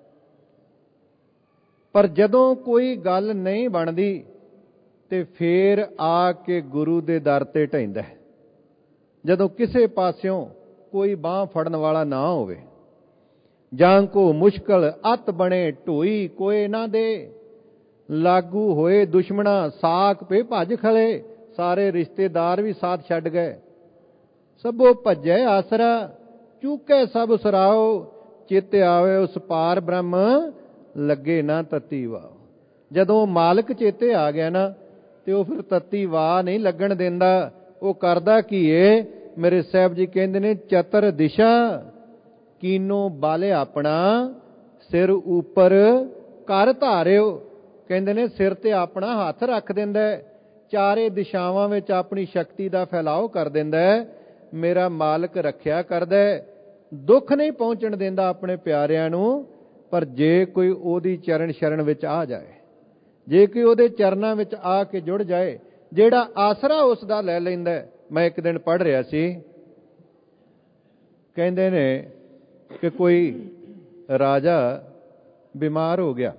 ਪਰ ਜਦੋਂ ਕੋਈ ਗੱਲ ਨਹੀਂ ਬਣਦੀ ਤੇ ਫੇਰ ਆ ਕੇ ਗੁਰੂ ਦੇ ਦਰ ਤੇ ਢਹਿੰਦਾ। ਜਦੋਂ ਕਿਸੇ ਪਾਸਿਓਂ ਕੋਈ ਬਾਂਹ ਫੜਨ ਵਾਲਾ ਨਾ ਹੋਵੇ, ਜਾਂ ਕੋ ਮੁਸ਼ਕਲ ਅਤ ਬਣੇ ਢੋਈ ਕੋਏ ਨਾ ਦੇ। ਲਾਗੂ ਹੋਏ ਦੁਸ਼ਮਣਾ ਸਾਕ ਪੇ ਭੱਜ ਖਲੇ, ਸਾਰੇ ਰਿਸ਼ਤੇਦਾਰ ਵੀ ਸਾਥ ਛੱਡ ਗਏ। ਸਭੋ ਭੱਜੈ ਆਸਰਾ, ਚੂਕੇ ਸਭ ਸਰਾਓ। ਚੇਤੇ ਆਵੇ ਉਸ ਪਾਰ ਬ੍ਰਹਮ, ਲੱਗੇ ਨਾ ਤਤੀ ਵਾਹ। ਜਦੋਂ ਮਾਲਕ ਚੇਤੇ ਆ ਗਿਆ ਨਾ ਤੇ ਉਹ ਫਿਰ ਤਤੀ ਵਾਹ ਨਹੀਂ ਲੱਗਣ ਦਿੰਦਾ। ਉਹ ਕਰਦਾ ਕੀ ਏ? ਮੇਰੇ ਸਾਹਿਬ ਜੀ ਕਹਿੰਦੇ ਨੇ, ਚਤਰ ਦਿਸ਼ਾ ਕੀਨੋ ਬਾਲੇ ਆਪਣਾ, ਸਿਰ ਉੱਪਰ ਕਰ ਧਾਰਿਓ। ਕਹਿੰਦੇ ਨੇ ਸਿਰ ਤੇ ਆਪਣਾ ਹੱਥ ਰੱਖ ਦਿੰਦਾ, ਚਾਰੇ ਦਿਸ਼ਾਵਾਂ ਵਿੱਚ ਆਪਣੀ ਸ਼ਕਤੀ ਦਾ ਫੈਲਾਓ ਕਰ ਦਿੰਦਾ। ਮੇਰਾ ਮਾਲਕ ਰੱਖਿਆ ਕਰਦਾ, ਦੁੱਖ ਨਹੀਂ ਪਹੁੰਚਣ ਦਿੰਦਾ ਆਪਣੇ ਪਿਆਰਿਆਂ ਨੂੰ। ਪਰ ਜੇ ਕੋਈ ਉਹਦੀ ਚਰਨ ਸ਼ਰਨ ਵਿੱਚ ਆ ਜਾਏ, ਜੇ ਕੋਈ ਉਹਦੇ ਚਰਨਾਂ ਵਿੱਚ ਆ ਕੇ ਜੁੜ ਜਾਏ, ਜਿਹੜਾ ਆਸਰਾ ਉਸ ਦਾ ਲੈ ਲੈਂਦਾ। ਮੈਂ ਇੱਕ ਦਿਨ ਪੜ੍ਹ ਰਿਹਾ ਸੀ, ਕਹਿੰਦੇ ਨੇ ਕਿ ਕੋਈ ਰਾਜਾ ਬਿਮਾਰ ਹੋ ਗਿਆ।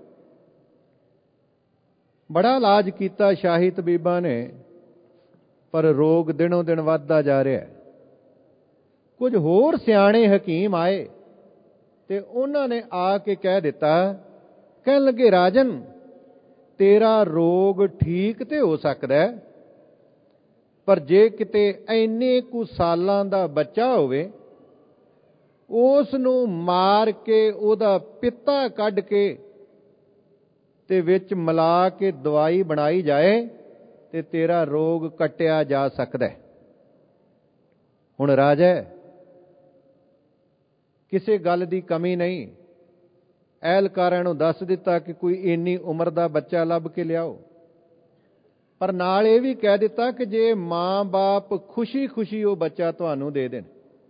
ਬੜਾ ਇਲਾਜ ਕੀਤਾ ਸ਼ਾਹੀ ਤਬੀਬਾਂ ਨੇ, ਪਰ ਰੋਗ ਦਿਨੋਂ ਦਿਨ ਵੱਧਦਾ ਜਾ ਰਿਹਾ। ਕੁਝ ਹੋਰ ਸਿਆਣੇ ਹਕੀਮ ਆਏ ਤੇ ਉਹਨਾਂ ਨੇ ਆ ਕੇ ਕਹਿ ਦਿੱਤਾ, ਕਹਿਣ ਲੱਗੇ, ਰਾਜਨ, ਤੇਰਾ ਰੋਗ ਠੀਕ ਤੇ ਹੋ ਸਕਦਾ ਹੈ, ਪਰ ਜੇ ਕਿਤੇ ਇੰਨੇ ਕੁ ਸਾਲਾਂ ਦਾ ਬੱਚਾ ਹੋਵੇ, ਉਸ ਨੂੰ ਮਾਰ ਕੇ ਉਹਦਾ ਪਿੱਤਾ ਕੱਢ ਕੇ ਤੇ ਵਿੱਚ ਮਿਲਾ ਕੇ ਦਵਾਈ ਬਣਾਈ ਜਾਏ ਤੇ ਤੇਰਾ ਰੋਗ ਕੱਟਿਆ ਜਾ ਸਕਦਾ ਹੈ। ਹੁਣ ਰਾਜਾ ਕਿਸੇ ਗੱਲ ਦੀ ਕਮੀ ਨਹੀਂ, ਅਹਿਲਕਾਰਾਂ ਨੂੰ ਦੱਸ ਦਿੱਤਾ ਕਿ ਕੋਈ ਇੰਨੀ ਉਮਰ ਦਾ ਬੱਚਾ ਲੱਭ ਕੇ ਲਿਆਓ, ਪਰ ਨਾਲ ਇਹ ਵੀ ਕਹਿ ਦਿੱਤਾ ਕਿ ਜੇ ਮਾਂ-ਬਾਪ ਖੁਸ਼ੀ-ਖੁਸ਼ੀ ਉਹ ਬੱਚਾ ਤੁਹਾਨੂੰ ਦੇ ਦੇਣ।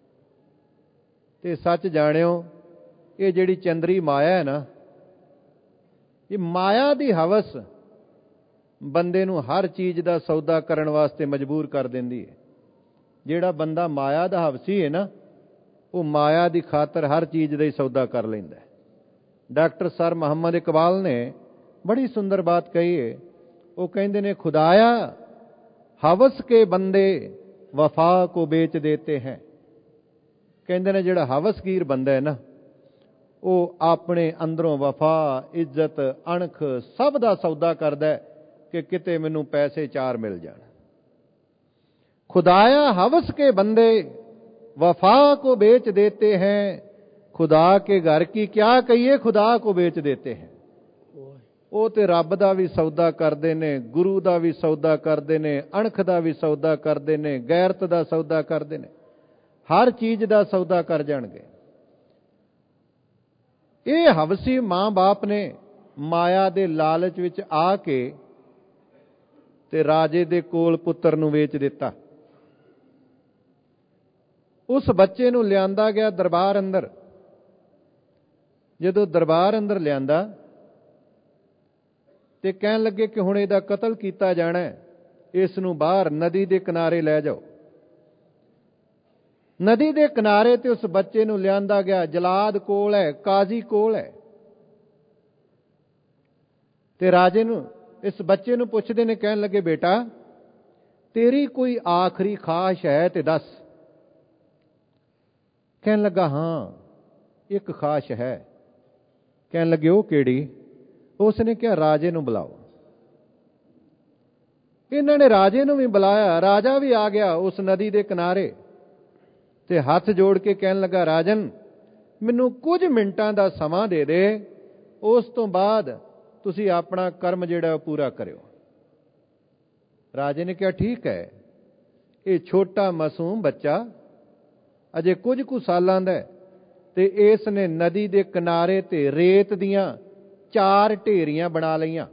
ਤੇ ਸੱਚ ਜਾਣਿਓ, ਇਹ ਜਿਹੜੀ ਚੰਦਰੀ ਮਾਇਆ ਹੈ ਨਾ, ਇਹ ਮਾਇਆ ਦੀ ਹਵਸ ਬੰਦੇ ਨੂੰ ਹਰ ਚੀਜ਼ ਦਾ ਸੌਦਾ ਕਰਨ ਵਾਸਤੇ ਮਜਬੂਰ ਕਰ ਦਿੰਦੀ ਹੈ। ਜਿਹੜਾ ਬੰਦਾ ਮਾਇਆ ਦਾ ਹਵਸੀ ਹੈ ਨਾ, ਉਹ ਮਾਇਆ ਦੀ ਖਾਤਰ ਹਰ ਚੀਜ਼ ਦਾ ਹੀ ਸੌਦਾ ਕਰ ਲੈਂਦਾ ਹੈ। ਡਾਕਟਰ ਸਰ ਮੁਹੰਮਦ ਇਕਬਾਲ ਨੇ ਬੜੀ ਸੁੰਦਰ ਬਾਤ ਕਹੀ ਹੈ। ਉਹ ਕਹਿੰਦੇ ਨੇ, ਖੁਦਾਇਆ ਹਵਸ ਕੇ ਬੰਦੇ ਵਫਾ ਕੋ ਵੇਚ ਦੇਤੇ ਹੈ। ਕਹਿੰਦੇ ਨੇ ਜਿਹੜਾ ਹਵਸਗੀਰ ਬੰਦਾ ਹੈ ਨਾ, ਉਹ ਆਪਣੇ ਅੰਦਰੋਂ ਵਫਾ, ਇੱਜ਼ਤ, ਅਣਖ ਸਭ ਦਾ ਸੌਦਾ ਕਰਦਾ ਹੈ ਕਿ ਕਿਤੇ ਮੈਨੂੰ ਪੈਸੇ ਚਾਰ ਮਿਲ ਜਾਣ। ਖੁਦਾਇਆ ਹਵਸ ਕੇ ਬੰਦੇ ਵਫਾ ਕੋ बेच देते हैं, खुदा के घर की क्या कहिए खुदा को बेच देते हैं। ਉਹ ਤੇ ਰੱਬ ਦਾ ਵੀ ਸੌਦਾ ਕਰਦੇ ਨੇ, ਗੁਰੂ ਦਾ ਵੀ ਸੌਦਾ ਕਰਦੇ ਨੇ, ਅਣਖ ਦਾ ਵੀ ਸੌਦਾ ਕਰਦੇ ਨੇ, ਗੈਰਤ ਦਾ ਸੌਦਾ ਕਰਦੇ ਨੇ, ਹਰ ਚੀਜ਼ ਦਾ ਸੌਦਾ ਕਰ ਜਾਣਗੇ। ਇਹ ਹਵਸੀ ਮਾਂ-ਬਾਪ ਨੇ ਮਾਇਆ ਦੇ ਲਾਲਚ ਵਿੱਚ ਆ ਕੇ ਤੇ ਰਾਜੇ ਦੇ ਕੋਲ ਪੁੱਤਰ ਨੂੰ ਵੇਚ ਦਿੱਤਾ। ਉਸ ਬੱਚੇ ਨੂੰ ਲਿਆਂਦਾ ਗਿਆ ਦਰਬਾਰ ਅੰਦਰ। ਜਦੋਂ ਦਰਬਾਰ ਅੰਦਰ ਲਿਆਂਦਾ ਤੇ ਕਹਿਣ ਲੱਗੇ ਕਿ ਹੁਣ ਇਹਦਾ ਕਤਲ ਕੀਤਾ ਜਾਣਾ ਹੈ, ਇਸ ਨੂੰ ਬਾਹਰ ਨਦੀ ਦੇ ਕਿਨਾਰੇ ਲੈ ਜਾਓ। ਨਦੀ ਦੇ ਕਿਨਾਰੇ ਤੇ ਉਸ ਬੱਚੇ ਨੂੰ ਲਿਆਂਦਾ ਗਿਆ। ਜਲਾਦ ਕੋਲ ਹੈ, ਕਾਜ਼ੀ ਕੋਲ ਹੈ, ਤੇ ਰਾਜੇ ਨੂੰ ਇਸ ਬੱਚੇ ਨੂੰ ਪੁੱਛਦੇ ਨੇ, ਕਹਿਣ ਲੱਗੇ, ਬੇਟਾ ਤੇਰੀ ਕੋਈ ਆਖਰੀ ਖਾਸ਼ ਹੈ ਤੇ ਦੱਸ। ਕਹਿਣ ਲੱਗਾ, ਹਾਂ ਇੱਕ ਖਾਸ਼ ਹੈ। ਕਹਿਣ ਲੱਗੇ, ਉਹ ਕਿਹੜੀ? ਉਸਨੇ ਕਿਹਾ, ਰਾਜੇ ਨੂੰ ਬੁਲਾਓ। ਇਹਨਾਂ ਨੇ ਰਾਜੇ ਨੂੰ ਵੀ ਬੁਲਾਇਆ। ਰਾਜਾ ਵੀ ਆ ਗਿਆ ਉਸ ਨਦੀ ਦੇ ਕਿਨਾਰੇ ਤੇ ਹੱਥ ਜੋੜ ਕੇ ਕਹਿਣ ਲੱਗਾ, ਰਾਜਨ ਮੈਨੂੰ ਕੁਝ ਮਿੰਟਾਂ ਦਾ ਸਮਾਂ ਦੇ ਦੇ, ਉਸ ਤੋਂ ਬਾਅਦ ਤੁਸੀਂ ਆਪਣਾ ਕਰਮ ਜਿਹੜਾ ਉਹ ਪੂਰਾ ਕਰਿਓ। ਰਾਜੇ ਨੇ ਕਿਹਾ, ਠੀਕ ਹੈ। ਇਹ ਛੋਟਾ ਮਾਸੂਮ ਬੱਚਾ ਅਜੇ ਕੁਝ ਕੁ ਸਾਲਾਂ ਦਾ ਤੇ ਇਸ ਨੇ ਨਦੀ ਦੇ ਕਿਨਾਰੇ ਤੇ ਰੇਤ ਦੀਆਂ 4 ਢੇਰੀਆਂ ਬਣਾ ਲਈਆਂ।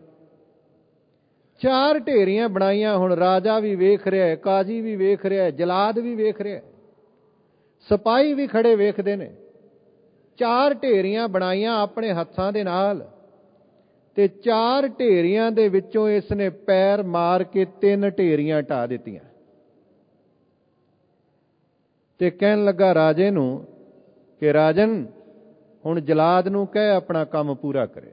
4 ਢੇਰੀਆਂ ਬਣਾਈਆਂ। ਹੁਣ ਰਾਜਾ ਵੀ ਵੇਖ ਰਿਹਾ ਹੈ, ਕਾਜ਼ੀ ਵੀ ਵੇਖ ਰਿਹਾ ਹੈ, ਜਲਾਦ ਵੀ ਵੇਖ ਰਿਹਾ ਹੈ, ਸਿਪਾਹੀ ਵੀ ਖੜੇ ਵੇਖਦੇ ਨੇ। 4 ਢੇਰੀਆਂ ਬਣਾਈਆਂ ਆਪਣੇ ਹੱਥਾਂ ਦੇ ਨਾਲ ਤੇ 4 ਢੇਰੀਆਂ ਦੇ ਵਿੱਚੋਂ ਇਸ ਨੇ ਪੈਰ ਮਾਰ ਕੇ 3 ਢੇਰੀਆਂ ਢਾ ਦਿੱਤੀਆਂ ਤੇ ਕਹਿਣ ਲੱਗਾ ਰਾਜੇ ਨੂੰ ਕਿ ਰਾਜਨ ਹੁਣ ਜਲਾਦ ਨੂੰ ਕਹਿ ਆਪਣਾ ਕੰਮ ਪੂਰਾ ਕਰੇ।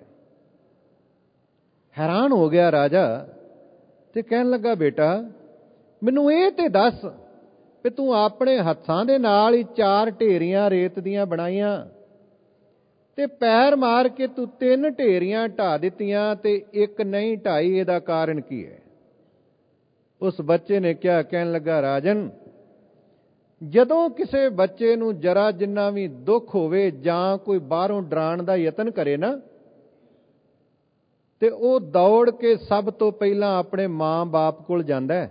ਹੈਰਾਨ ਹੋ ਗਿਆ ਰਾਜਾ ਤੇ ਕਹਿਣ ਲੱਗਾ, ਬੇਟਾ ਮੈਨੂੰ ਇਹ ਤੇ ਦੱਸ ਕਿ ਤੂੰ ਆਪਣੇ ਹੱਥਾਂ ਦੇ ਨਾਲ ਹੀ 4 ਢੇਰੀਆਂ ਰੇਤ ਦੀਆਂ ਬਣਾਈਆਂ ਤੇ ਪੈਰ ਮਾਰ ਕੇ ਤੂੰ 3 ਢੇਰੀਆਂ ਢਾ ਦਿੱਤੀਆਂ ਤੇ ਇੱਕ ਨਹੀਂ ਢਾਈ, ਇਹਦਾ ਕਾਰਨ ਕੀ ਹੈ? ਉਸ ਬੱਚੇ ਨੇ ਕਿਹਾ, ਕਹਿਣ ਲੱਗਾ, ਰਾਜਨ ਜਦੋਂ ਕਿਸੇ ਬੱਚੇ ਨੂੰ ਜਰਾ ਜਿੰਨਾ ਵੀ ਦੁੱਖ ਹੋਵੇ ਜਾਂ ਕੋਈ ਬਾਹਰੋਂ ਡਰਾਉਣ ਦਾ ਯਤਨ ਕਰੇ ਨਾ, ਤੇ ਉਹ ਦੌੜ ਕੇ ਸਭ ਤੋਂ ਪਹਿਲਾਂ ਆਪਣੇ ਮਾਂ-ਬਾਪ ਕੋਲ ਜਾਂਦਾ ਹੈ।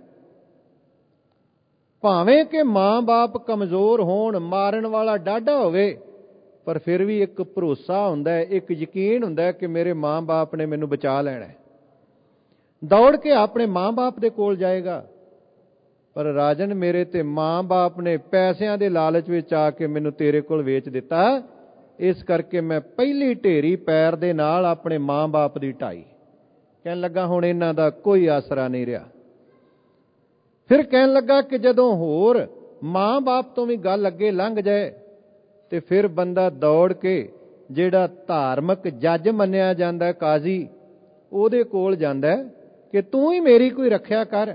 ਭਾਵੇਂ ਕਿ ਮਾਂ-ਬਾਪ ਕਮਜ਼ੋਰ ਹੋਣ, ਮਾਰਨ ਵਾਲਾ ਡਾਢਾ ਹੋਵੇ, ਪਰ ਫਿਰ ਵੀ ਇੱਕ ਭਰੋਸਾ ਹੁੰਦਾ ਹੈ, ਇੱਕ ਯਕੀਨ ਹੁੰਦਾ ਹੈ ਕਿ ਮੇਰੇ ਮਾਂ-ਬਾਪ ਨੇ ਮੈਨੂੰ ਬਚਾ ਲੈਣਾ। ਦੌੜ ਕੇ ਆਪਣੇ ਮਾਂ-ਬਾਪ ਦੇ ਕੋਲ ਜਾਏਗਾ। ਪਰ ਰਾਜਨ ਮੇਰੇ ਤੇ ਮਾਂ-ਬਾਪ ਨੇ ਪੈਸਿਆਂ ਦੇ ਲਾਲਚ ਵਿੱਚ ਆ ਕੇ ਮੈਨੂੰ ਤੇਰੇ ਕੋਲ ਵੇਚ ਦਿੱਤਾ, ਇਸ ਕਰਕੇ ਮੈਂ ਪਹਿਲੀ ਢੇਰੀ ਪੈਰ ਦੇ ਨਾਲ ਆਪਣੇ ਮਾਂ-ਬਾਪ ਦੀ ਢਾਈ। ਕਹਿਣ ਲੱਗਾ, ਹੁਣ ਇਹਨਾਂ ਦਾ ਕੋਈ ਆਸਰਾ ਨਹੀਂ ਰਿਹਾ। ਫਿਰ ਕਹਿਣ ਲੱਗਾ ਕਿ ਜਦੋਂ ਹੋਰ ਮਾਂ-ਬਾਪ ਤੋਂ ਵੀ ਗੱਲ ਅੱਗੇ ਲੰਘ ਜਾਏ ਤੇ ਫਿਰ ਬੰਦਾ ਦੌੜ ਕੇ ਜਿਹੜਾ ਧਾਰਮਿਕ ਜੱਜ ਮੰਨਿਆ ਜਾਂਦਾ ਕਾਜ਼ੀ, ਉਹਦੇ ਕੋਲ ਜਾਂਦਾ ਕਿ ਤੂੰ ਹੀ ਮੇਰੀ ਕੋਈ ਰੱਖਿਆ ਕਰ।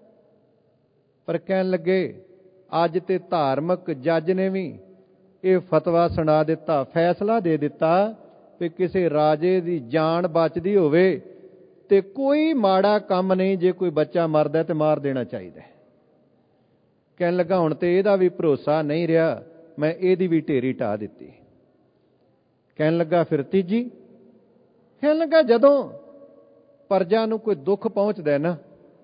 ਪਰ ਕਹਿਣ ਲੱਗੇ ਅੱਜ ਤੇ ਧਾਰਮਿਕ ਜੱਜ ਨੇ ਵੀ ਇਹ ਫਤਵਾ ਸੁਣਾ ਦਿੱਤਾ, ਫੈਸਲਾ ਦੇ ਦਿੱਤਾ ਕਿ ਕਿਸੇ ਰਾਜੇ ਦੀ ਜਾਨ ਬਚਦੀ ਹੋਵੇ ਤੇ ਕੋਈ ਮਾੜਾ ਕੰਮ ਨਹੀਂ, ਜੇ ਕੋਈ ਬੱਚਾ ਮਰਦਾ ਤੇ ਮਾਰ ਦੇਣਾ ਚਾਹੀਦਾ। ਕਹਿਣ ਲੱਗਾ ਹੁਣ ਤੇ ਇਹਦਾ ਵੀ ਭਰੋਸਾ ਨਹੀਂ ਰਿਹਾ, ਮੈਂ ਇਹਦੀ ਵੀ ਢੇਰੀ ਢਾ ਦਿੱਤੀ। ਕਹਿਣ ਲੱਗਾ ਫਿਰ ਤੀਜੀ। ਕਹਿਣ ਲੱਗਾ ਜਦੋਂ ਪ੍ਰਜਾ ਨੂੰ ਕੋਈ ਦੁੱਖ ਪਹੁੰਚਦਾ ਨਾ,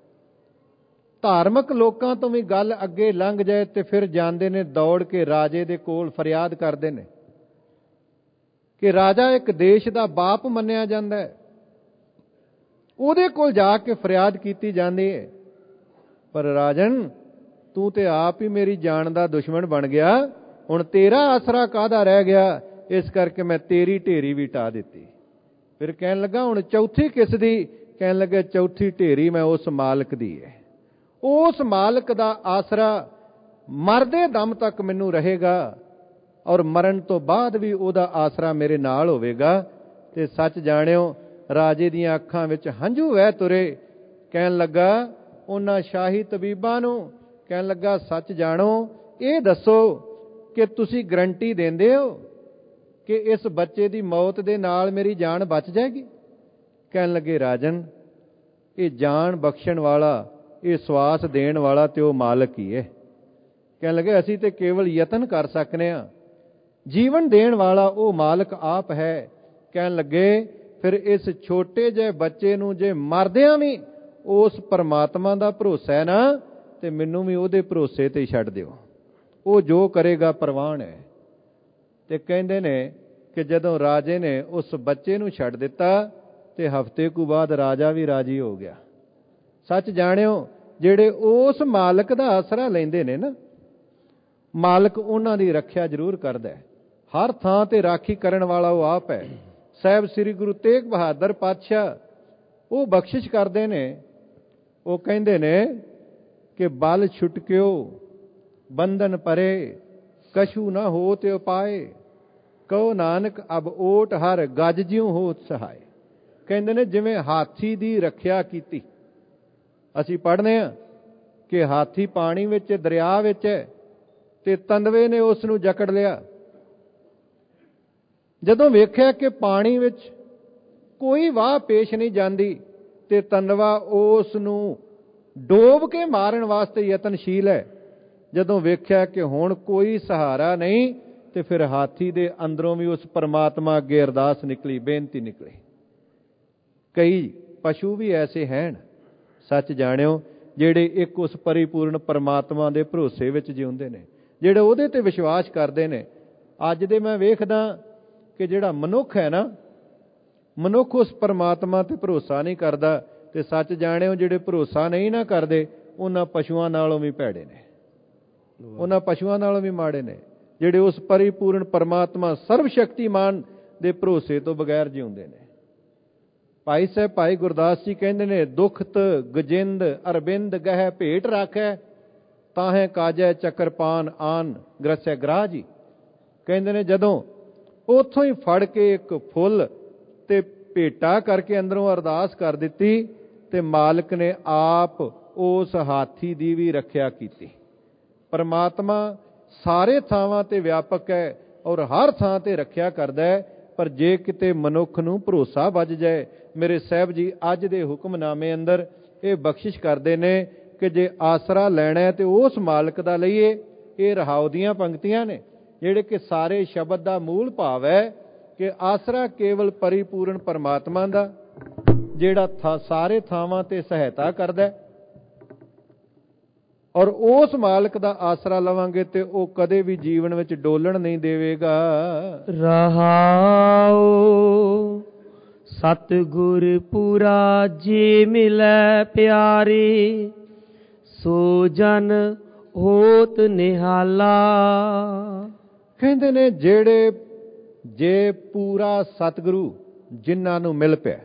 ਧਾਰਮਿਕ ਲੋਕਾਂ ਤੋਂ ਵੀ ਗੱਲ ਅੱਗੇ ਲੰਘ ਜਾਏ ਤੇ ਫਿਰ ਜਾਂਦੇ ਨੇ ਦੌੜ ਕੇ ਰਾਜੇ ਦੇ ਕੋਲ ਫਰਿਆਦ ਕਰਦੇ ਨੇ ਕਿ ਰਾਜਾ ਇੱਕ ਦੇਸ਼ ਦਾ ਬਾਪ ਮੰਨਿਆ ਜਾਂਦਾ ਹੈ, ਉਹਦੇ ਕੋਲ ਜਾ ਕੇ ਫਰਿਆਦ ਕੀਤੀ ਜਾਂਦੀ ਹੈ। ਪਰ ਰਾਜਨ ਤੂੰ ਤੇ ਆਪ ਹੀ ਮੇਰੀ ਜਾਨ ਦਾ ਦੁਸ਼ਮਣ ਬਣ ਗਿਆ, ਹੁਣ ਤੇਰਾ ਆਸਰਾ ਕਾਹਦਾ ਰਹਿ ਗਿਆ, ਇਸ ਕਰਕੇ ਮੈਂ ਤੇਰੀ ਢੇਰੀ ਵੀ ਢਾ ਦਿੱਤੀ। ਫਿਰ ਕਹਿਣ ਲੱਗਾ ਹੁਣ ਚੌਥੀ ਕਿਸ ਦੀ? ਕਹਿਣ ਲੱਗਾ ਚੌਥੀ ਢੇਰੀ ਮੈਂ ਉਸ ਮਾਲਕ ਦੀ ਹੈ, ਉਸ ਮਾਲਕ ਦਾ ਆਸਰਾ ਮਰਦੇ ਦਮ ਤੱਕ ਮੈਨੂੰ ਰਹੇਗਾ ਔਰ ਮਰਨ ਤੋਂ ਬਾਅਦ ਵੀ ਉਹਦਾ ਆਸਰਾ ਮੇਰੇ ਨਾਲ ਹੋਵੇਗਾ। ਤੇ ਸੱਚ ਜਾਣਿਓ ਰਾਜੇ ਦੀਆਂ ਅੱਖਾਂ ਵਿੱਚ ਹੰਝੂ ਵਹਿ ਤੁਰੇ। ਕਹਿਣ ਲੱਗਾ ਉਹਨਾਂ ਸ਼ਾਹੀ ਤਬੀਬਾਂ ਨੂੰ, ਕਹਿਣ ਲੱਗਾ ਸੱਚ ਜਾਣੋ, ਇਹ ਦੱਸੋ ਕਿ ਤੁਸੀਂ ਗਰੰਟੀ ਦਿੰਦੇ ਹੋ ਕਿ ਇਸ ਬੱਚੇ ਦੀ ਮੌਤ ਦੇ ਨਾਲ ਮੇਰੀ ਜਾਨ ਬਚ ਜਾਏਗੀ? ਕਹਿਣ ਲੱਗੇ ਰਾਜਨ ਇਹ ਜਾਨ ਬਖਸ਼ਣ ਵਾਲਾ, ਇਹ ਸਵਾਸ ਦੇਣ ਵਾਲਾ ਤੇ ਉਹ ਮਾਲਕ ਹੀ ਹੈ। ਕਹਿਣ ਲੱਗੇ ਅਸੀਂ ਤੇ ਕੇਵਲ ਯਤਨ ਕਰ ਸਕਨੇ ਹਾਂ, ਜੀਵਨ ਦੇਣ ਵਾਲਾ ਉਹ ਮਾਲਕ ਆਪ ਹੈ। ਕਹਿਣ ਲੱਗੇ ਫਿਰ ਇਸ ਛੋਟੇ ਜਿਹੇ ਬੱਚੇ ਨੂੰ ਜੇ ਮਰਦਿਆਂ ਵੀ ਉਸ ਪਰਮਾਤਮਾ ਦਾ ਭਰੋਸਾ ਹੈ ਨਾ, ਤੇ ਮੈਨੂੰ ਵੀ ਉਹਦੇ ਭਰੋਸੇ ਤੇ ਛੱਡ ਦਿਓ, ਉਹ ਜੋ ਕਰੇਗਾ ਪ੍ਰਵਾਨ ਹੈ। ਤੇ ਕਹਿੰਦੇ ਨੇ ਕਿ ਜਦੋਂ ਰਾਜੇ ਨੇ ਉਸ ਬੱਚੇ ਨੂੰ ਛੱਡ ਦਿੱਤਾ ਤੇ ਹਫ਼ਤੇ ਕੁ ਬਾਅਦ ਰਾਜਾ ਵੀ ਰਾਜੀ ਹੋ ਗਿਆ। ਸੱਚ ਜਾਣਿਓ ਜਿਹੜੇ ਉਸ ਮਾਲਕ ਦਾ ਆਸਰਾ ਲੈਂਦੇ ਨੇ ਨਾ, ਮਾਲਕ ਉਹਨਾਂ ਦੀ ਰੱਖਿਆ ਜ਼ਰੂਰ ਕਰਦਾ ਹੈ। ਹਰ ਥਾਂ ਤੇ ਰਾਖੀ ਕਰਨ ਵਾਲਾ ਉਹ ਆਪ ਹੈ। ਸਾਹਿਬ ਸ੍ਰੀ ਗੁਰੂ ਤੇਗ ਬਹਾਦਰ ਪਾਤਸ਼ਾਹ ਉਹ ਬਖਸ਼ਿਸ਼ ਕਰਦੇ ਨੇ, ਉਹ ਕਹਿੰਦੇ ਨੇ ਕਿ ਬਲ ਛੁਟਕਿਓ ਬੰਧਨ ਪਰੇ, ਕਛੂ ਨਾ ਹੋ ਤੇ ਉਪਾਏ, ਕਹੋ ਨਾਨਕ ਅਬ ਓਟ ਹਰ ਗੱਜ ਜਿਉ ਹੋਤ ਸਹਾਏ। ਕਹਿੰਦੇ ਨੇ ਜਿਵੇਂ ਹਾਥੀ ਦੀ ਰੱਖਿਆ ਕੀਤੀ। ਅਸੀਂ ਪੜ੍ਹਦੇ ਹਾਂ ਕਿ ਹਾਥੀ ਪਾਣੀ ਵਿੱਚ, ਦਰਿਆ ਵਿੱਚ ਹੈ ਤੇ ਤੰਦਵੇ ਨੇ ਉਸ ਨੂੰ ਜਕੜ ਲਿਆ। ਜਦੋਂ ਵੇਖਿਆ ਕਿ ਪਾਣੀ ਵਿੱਚ ਕੋਈ ਵਾਹ ਪੇਸ਼ ਨਹੀਂ ਜਾਂਦੀ ਤੇ ਤੰਦਵਾ ਉਸ ਨੂੰ ਡੋਬ ਕੇ ਮਾਰਨ ਵਾਸਤੇ ਯਤਨਸ਼ੀਲ ਹੈ, ਜਦੋਂ ਵੇਖਿਆ ਕਿ ਹੁਣ ਕੋਈ ਸਹਾਰਾ ਨਹੀਂ ਤੇ ਫਿਰ ਹਾਥੀ ਦੇ ਅੰਦਰੋਂ ਵੀ ਉਸ ਪਰਮਾਤਮਾ ਅੱਗੇ ਅਰਦਾਸ ਨਿਕਲੀ, ਬੇਨਤੀ ਨਿਕਲੀ। ਕਈ ਪਸ਼ੂ ਵੀ ਐਸੇ ਹਨ ਸੱਚ ਜਾਣਿਓ ਜਿਹੜੇ ਇੱਕ ਉਸ ਪਰਿਪੂਰਨ ਪਰਮਾਤਮਾ ਦੇ ਭਰੋਸੇ ਵਿੱਚ ਜਿਉਂਦੇ ਨੇ, ਜਿਹੜੇ ਉਹਦੇ ਤੇ ਵਿਸ਼ਵਾਸ ਕਰਦੇ ਨੇ। ਅੱਜ ਦੇ ਮੈਂ ਵੇਖਦਾ ਕਿ ਜਿਹੜਾ ਮਨੁੱਖ ਹੈ ਨਾ, ਮਨੁੱਖ ਉਸ ਪਰਮਾਤਮਾ ਤੇ ਭਰੋਸਾ ਨਹੀਂ ਕਰਦਾ। ਤੇ ਸੱਚ ਜਾਣਿਓ ਜਿਹੜੇ ਭਰੋਸਾ ਨਹੀਂ ਨਾ ਕਰਦੇ ਉਹਨਾਂ ਪਸ਼ੂਆਂ ਨਾਲੋਂ ਵੀ ਭੈੜੇ ਨੇ, ਉਹਨਾਂ ਪਸ਼ੂਆਂ ਨਾਲੋਂ ਵੀ ਮਾੜੇ ਨੇ, ਜਿਹੜੇ ਉਸ ਪਰਿਪੂਰਨ ਪਰਮਾਤਮਾ ਸਰਵ ਸ਼ਕਤੀਮਾਨ ਦੇ ਭਰੋਸੇ ਤੋਂ ਬਗੈਰ ਜਿਉਂਦੇ ਨੇ। ਭਾਈ ਸਾਹਿਬ ਭਾਈ ਗੁਰਦਾਸ ਜੀ ਕਹਿੰਦੇ ਨੇ, ਦੁਖਤ ਗਜਿੰਦ ਅਰਬਿੰਦ ਗਹਿ ਭੇਟ ਰਾਖੈ, ਤਾਹੇ ਕਾਜੈ ਚੱਕਰਪਾਨ ਆਨ ਗ੍ਰਸੈ ਗ੍ਰਾਹ ਜੀ। ਕਹਿੰਦੇ ਨੇ ਜਦੋਂ ਉੱਥੋਂ ਹੀ ਫੜ ਕੇ ਇੱਕ ਫੁੱਲ ਤੇ ਭੇਟਾ ਕਰਕੇ ਅੰਦਰੋਂ ਅਰਦਾਸ ਕਰ ਦਿੱਤੀ ਤੇ ਮਾਲਕ ਨੇ ਆਪ ਉਸ ਹਾਥੀ ਦੀ ਵੀ ਰੱਖਿਆ ਕੀਤੀ। ਪਰਮਾਤਮਾ ਸਾਰੇ ਥਾਵਾਂ ਤੇ ਵਿਆਪਕ ਹੈ ਔਰ ਹਰ ਥਾਂ ਤੇ ਰੱਖਿਆ ਕਰਦਾ ਹੈ। ਪਰ ਜੇ ਕਿਤੇ ਮਨੁੱਖ ਨੂੰ ਭਰੋਸਾ ਵੱਜ ਜਾਏ, ਮੇਰੇ ਸਾਹਿਬ ਜੀ ਅੱਜ ਦੇ ਹੁਕਮਨਾਮੇ ਅੰਦਰ ਇਹ ਬਖਸ਼ਿਸ਼ ਕਰਦੇ ਨੇ ਕਿ ਜੇ ਆਸਰਾ ਲੈਣਾ ਹੈ ਤੇ ਉਸ ਮਾਲਕ ਦਾ ਲਈਏ। ਇਹ ਰਹਾਉ ਦੀਆਂ ਪੰਕਤੀਆਂ ਨੇ ਜਿਹੜੇ ਕਿ ਸਾਰੇ ਸ਼ਬਦ ਦਾ ਮੂਲ ਭਾਵ ਹੈ ਕਿ ਆਸਰਾ ਕੇਵਲ ਪਰਿਪੂਰਨ ਪਰਮਾਤਮਾ ਦਾ, ਜਿਹੜਾ ਸਾਰੇ ਥਾਵਾਂ ਤੇ ਸਹਾਇਤਾ ਕਰਦਾ, ਔਰ ਉਸ ਮਾਲਕ ਦਾ ਆਸਰਾ ਲਵਾਂਗੇ ਤੇ ਉਹ ਕਦੇ ਵੀ ਜੀਵਨ ਵਿੱਚ ਡੋਲਣ ਨਹੀਂ ਦੇਵੇਗਾ। ਰਹਾਉ ਸਤਿਗੁਰ ਪੂਰਾ ਜੀ ਮਿਲੈ ਪਿਆਰੀ, ਸੋ ਜਨ ਹੋਤ ਨਿਹਾਲਾ। ਕਹਿੰਦੇ ਨੇ ਜਿਹੜੇ ਜੇ ਪੂਰਾ ਸਤਿਗੁਰੂ ਜਿਨ੍ਹਾਂ ਨੂੰ ਮਿਲ ਪਿਆ,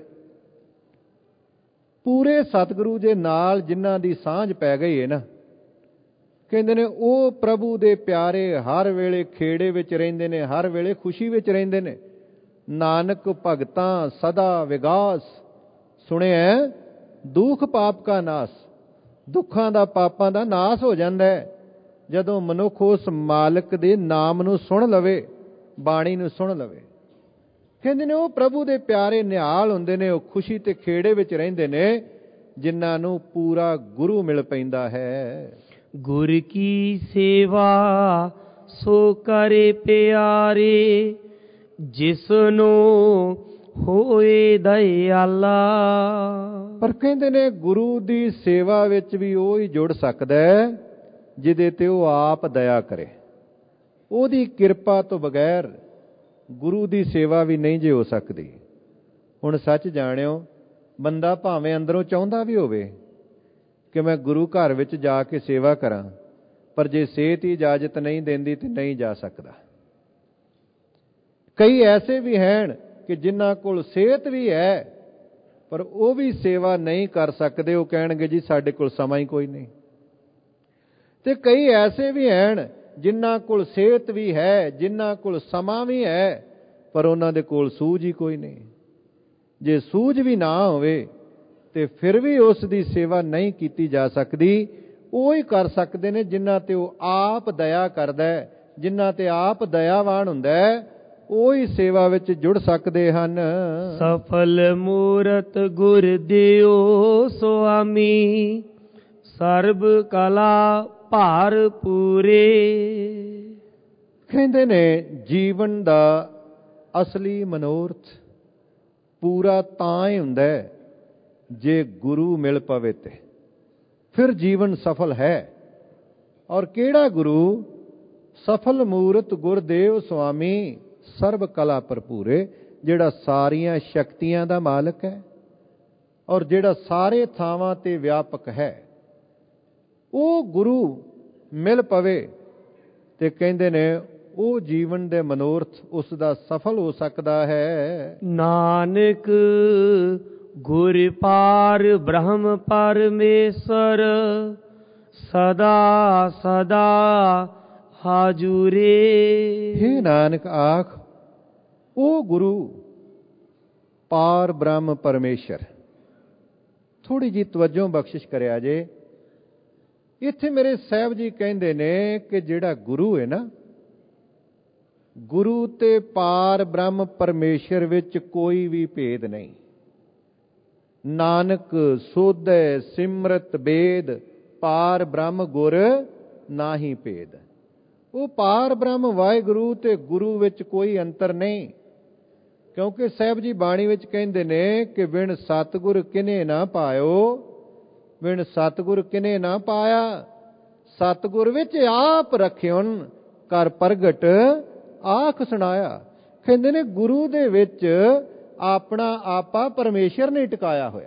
ਪੂਰੇ ਸਤਿਗੁਰੂ ਦੇ ਨਾਲ ਜਿਨ੍ਹਾਂ ਦੀ ਸਾਂਝ ਪੈ ਗਈ ਹੈ ਨਾ, ਕਹਿੰਦੇ ਨੇ ਉਹ ਪ੍ਰਭੂ ਦੇ ਪਿਆਰੇ ਹਰ ਵੇਲੇ ਖੇੜੇ ਵਿੱਚ ਰਹਿੰਦੇ ਨੇ, ਹਰ ਵੇਲੇ ਖੁਸ਼ੀ ਵਿੱਚ ਰਹਿੰਦੇ ਨੇ। ਨਾਨਕ ਭਗਤਾਂ ਸਦਾ ਵਿਗਾਸ, ਸੁਣਿਆ ਦੁੱਖ ਪਾਪ ਕਾ ਨਾਸ। ਦੁੱਖਾਂ ਦਾ, ਪਾਪਾਂ ਦਾ ਨਾਸ ਹੋ ਜਾਂਦਾ ਹੈ ਜਦੋਂ ਮਨੁੱਖ ਉਸ ਮਾਲਕ ਦੇ ਨਾਮ ਨੂੰ ਸੁਣ ਲਵੇ, ਬਾਣੀ ਨੂੰ ਸੁਣ ਲਵੇ। ਕਹਿੰਦੇ ਨੇ ਉਹ ਪ੍ਰਭੂ ਦੇ ਪਿਆਰੇ ਨਿਹਾਲ ਹੁੰਦੇ ਨੇ, ਉਹ ਖੁਸ਼ੀ ਤੇ ਖੇੜੇ ਵਿੱਚ ਰਹਿੰਦੇ ਨੇ ਜਿਨ੍ਹਾਂ ਨੂੰ ਪੂਰਾ ਗੁਰੂ ਮਿਲ ਪੈਂਦਾ ਹੈ। ਗੁਰ ਕੀ ਸੇਵਾ ਸੋ ਕਰੇ ਪਿਆਰੇ, ਜਿਸਨੂੰ ਹੋਏ ਦਇਆਲਾ। ਪਰ ਕਹਿੰਦੇ ਨੇ ਗੁਰੂ ਦੀ ਸੇਵਾ ਵਿੱਚ ਵੀ ਉਹ ਹੀ ਜੁੜ ਸਕਦਾ ਹੈ ਜਿਹਦੇ ਤੇ ਉਹ ਆਪ ਦਇਆ ਕਰੇ। ਉਹਦੀ ਕਿਰਪਾ ਤੋਂ ਬਗੈਰ ਗੁਰੂ ਦੀ ਸੇਵਾ ਵੀ ਨਹੀਂ ਜੇ ਹੋ ਸਕਦੀ। ਹੁਣ ਸੱਚ ਜਾਣਿਓ, ਬੰਦਾ ਭਾਵੇਂ ਅੰਦਰੋਂ ਚਾਹੁੰਦਾ ਵੀ ਹੋਵੇ ਕਿ ਮੈਂ ਗੁਰੂ ਘਰ ਵਿੱਚ ਜਾ ਕੇ ਸੇਵਾ ਕਰਾਂ, ਪਰ ਜੇ ਸਿਹਤ ਹੀ ਇਜਾਜ਼ਤ ਨਹੀਂ ਦਿੰਦੀ ਤੇ ਨਹੀਂ ਜਾ ਸਕਦਾ। ਕਈ ਐਸੇ ਵੀ ਹਨ ਕਿ ਜਿਨ੍ਹਾਂ ਕੋਲ ਸਿਹਤ ਵੀ ਹੈ ਪਰ ਉਹ ਵੀ ਸੇਵਾ ਨਹੀਂ ਕਰ ਸਕਦੇ। ਉਹ ਕਹਿਣਗੇ ਜੀ ਸਾਡੇ ਕੋਲ ਸਮਾਂ ਹੀ ਕੋਈ ਨਹੀਂ। ਤੇ ਕਈ ਐਸੇ ਵੀ ਹਨ ਜਿਨ੍ਹਾਂ ਕੋਲ ਸਿਹਤ ਵੀ ਹੈ, ਜਿਨ੍ਹਾਂ ਕੋਲ ਸਮਾਂ ਵੀ ਹੈ, ਪਰ ਉਹਨਾਂ ਦੇ ਕੋਲ ਸੂਝ ਹੀ ਕੋਈ ਨਹੀਂ। ਜੇ ਸੂਝ ਵੀ ਨਾ ਹੋਵੇ ਤੇ ਫਿਰ ਵੀ ਉਸ ਦੀ ਸੇਵਾ ਨਹੀਂ ਕੀਤੀ ਜਾ ਸਕਦੀ। ਉਹ ਹੀ ਕਰ ਸਕਦੇ ਨੇ ਜਿਨ੍ਹਾਂ ਤੇ ਉਹ ਆਪ ਦਇਆ ਕਰਦਾ ਹੈ, ਜਿਨ੍ਹਾਂ ਤੇ ਆਪ ਦਇਆਵਾਨ ਹੁੰਦਾ ਹੈ, ਉਹ ਹੀ ਸੇਵਾ ਵਿੱਚ ਜੁੜ ਸਕਦੇ ਹਨ। ਸਫਲ ਮੂਰਤ ਗੁਰ ਦਿਓ ਸੁਆਮੀ, ਸਰਬ ਕਲਾ ਭਾਰ ਪੂਰੇ। ਕਹਿੰਦੇ ਨੇ ਜੀਵਨ ਦਾ ਅਸਲੀ ਮਨੋਰਥ ਪੂਰਾ ਤਾਂ ਹੀ ਹੁੰਦਾ ਹੈ ਜੇ ਗੁਰੂ ਮਿਲ ਪਵੇ ਤੇ ਫਿਰ ਜੀਵਨ ਸਫਲ ਹੈ। ਔਰ ਕਿਹੜਾ ਗੁਰੂ? ਸਫਲ ਮੂਰਤ ਗੁਰਦੇਵ ਸੁਆਮੀ, ਸਰਬ ਕਲਾ ਭਰਪੂਰੇ, ਜਿਹੜਾ ਸਾਰੀਆਂ ਸ਼ਕਤੀਆਂ ਦਾ ਮਾਲਕ ਹੈ ਔਰ ਜਿਹੜਾ ਸਾਰੇ ਥਾਵਾਂ ਤੇ ਵਿਆਪਕ ਹੈ। ਉਹ ਗੁਰੂ ਮਿਲ ਪਵੇ ਤੇ ਕਹਿੰਦੇ ਨੇ ਉਹ ਜੀਵਨ ਦੇ ਮਨੋਰਥ ਉਸ ਦਾ ਸਫਲ ਹੋ ਸਕਦਾ ਹੈ। ਨਾਨਕ ਗੁਰ ਪਾਰ ਬ੍ਰਹਮ ਪਰਮੇਸ਼ਰ, ਸਦਾ ਸਦਾ ਹਾਜੂਰੇ। ਹੇ ਨਾਨਕ ਆਖ, ਉਹ ਗੁਰੂ ਪਾਰ ਬ੍ਰਹਮ ਪਰਮੇਸ਼ਰ। ਥੋੜੀ ਜੀ ਤਵੱਜੋ ਬਖਸ਼ਿਸ਼ ਕਰਿਆ ਜੇ। ਇੱਥੇ ਮੇਰੇ ਸਾਹਿਬ ਜੀ ਕਹਿੰਦੇ ਨੇ ਕਿ ਜਿਹੜਾ ਗੁਰੂ ਹੈ ਨਾ, ਗੁਰੂ ਤੇ ਪਾਰ ਬ੍ਰਹਮ ਪਰਮੇਸ਼ਰ ਵਿੱਚ ਕੋਈ ਵੀ ਭੇਦ ਨਹੀਂ। ਨਾਨਕ ਸੋਧੈ ਸਿਮਰਤ ਬੇਦ, ਪਾਰ ਬ੍ਰਹਮ ਗੁਰ ਨਾਹੀ ਭੇਦ। ਉਹ ਪਾਰ ਬ੍ਰਹਮ ਵਾਹਿਗੁਰੂ ਤੇ ਗੁਰੂ ਵਿੱਚ ਕੋਈ ਅੰਤਰ ਨਹੀਂ। ਕਿਉਂਕਿ ਸਾਹਿਬ ਜੀ ਬਾਣੀ ਵਿੱਚ ਕਹਿੰਦੇ ਨੇ ਕਿ ਬਿਨ ਸਤਿਗੁਰ ਕਿਨੇ ਨਾ ਪਾਇਓ, ਬਿਨ ਸਤਿਗੁਰ ਕਿਨੇ ਨਾ ਪਾਇਆ। ਸਤਿਗੁਰ ਵਿੱਚ ਆਪ ਰਖਿਓਨ, ਕਰ ਪ੍ਰਗਟ ਆਖ ਸੁਣਾਇਆ। ਕਹਿੰਦੇ ਨੇ ਗੁਰੂ ਦੇ ਵਿੱਚ ਆਪਣਾ ਆਪਾ ਪਰਮੇਸ਼ਰ ਨੇ ਟਿਕਾਇਆ ਹੋਇਆ।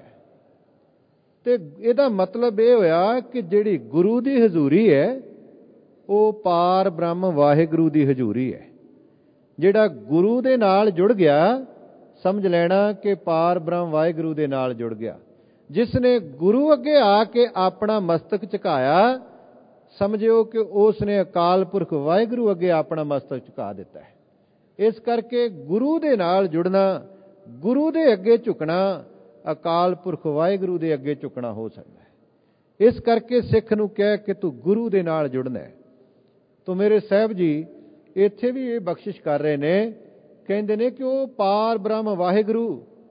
ਤੇ ਇਹਦਾ ਮਤਲਬ ਇਹ ਹੋਇਆ ਕਿ ਜਿਹੜੀ ਗੁਰੂ ਦੀ ਹਜ਼ੂਰੀ ਹੈ ਉਹ ਪਾਰ ਬ੍ਰਹਮ ਵਾਹਿਗੁਰੂ ਦੀ ਹਜ਼ੂਰੀ ਹੈ। ਜਿਹੜਾ ਗੁਰੂ ਦੇ ਨਾਲ ਜੁੜ ਗਿਆ, ਸਮਝ ਲੈਣਾ ਕਿ ਪਾਰ ਬ੍ਰਹਮ ਵਾਹਿਗੁਰੂ ਦੇ ਨਾਲ ਜੁੜ ਗਿਆ। ਜਿਸ ਨੇ ਗੁਰੂ ਅੱਗੇ ਆ ਕੇ ਆਪਣਾ ਮਸਤਕ ਝੁਕਾਇਆ, ਸਮਝਿਓ ਕਿ ਉਸ ਨੇ ਅਕਾਲ ਪੁਰਖ ਵਾਹਿਗੁਰੂ ਅੱਗੇ ਆਪਣਾ ਮਸਤਕ ਝੁਕਾ ਦਿੱਤਾ ਹੈ। ਇਸ ਕਰਕੇ ਗੁਰੂ ਦੇ ਨਾਲ ਜੁੜਨਾ, ਗੁਰੂ ਦੇ ਅੱਗੇ ਝੁਕਣਾ, ਅਕਾਲ ਪੁਰਖ ਵਾਹਿਗੁਰੂ ਦੇ ਅੱਗੇ ਝੁਕਣਾ ਹੋ ਸਕਦਾ ਹੈ। ਇਸ ਕਰਕੇ ਸਿੱਖ ਨੂੰ ਕਹਿ ਕਿ ਤੂੰ ਗੁਰੂ ਦੇ ਨਾਲ ਜੁੜਨਾ ਹੈ। ਤੋ ਮੇਰੇ ਸਾਹਿਬ ਜੀ ਇੱਥੇ ਵੀ ਇਹ ਬਖਸ਼ਿਸ਼ ਕਰ ਰਹੇ ਨੇ, ਕਹਿੰਦੇ ਨੇ ਕਿ ਉਹ ਪਾਰ ਬ੍ਰਹਮ ਵਾਹਿਗੁਰੂ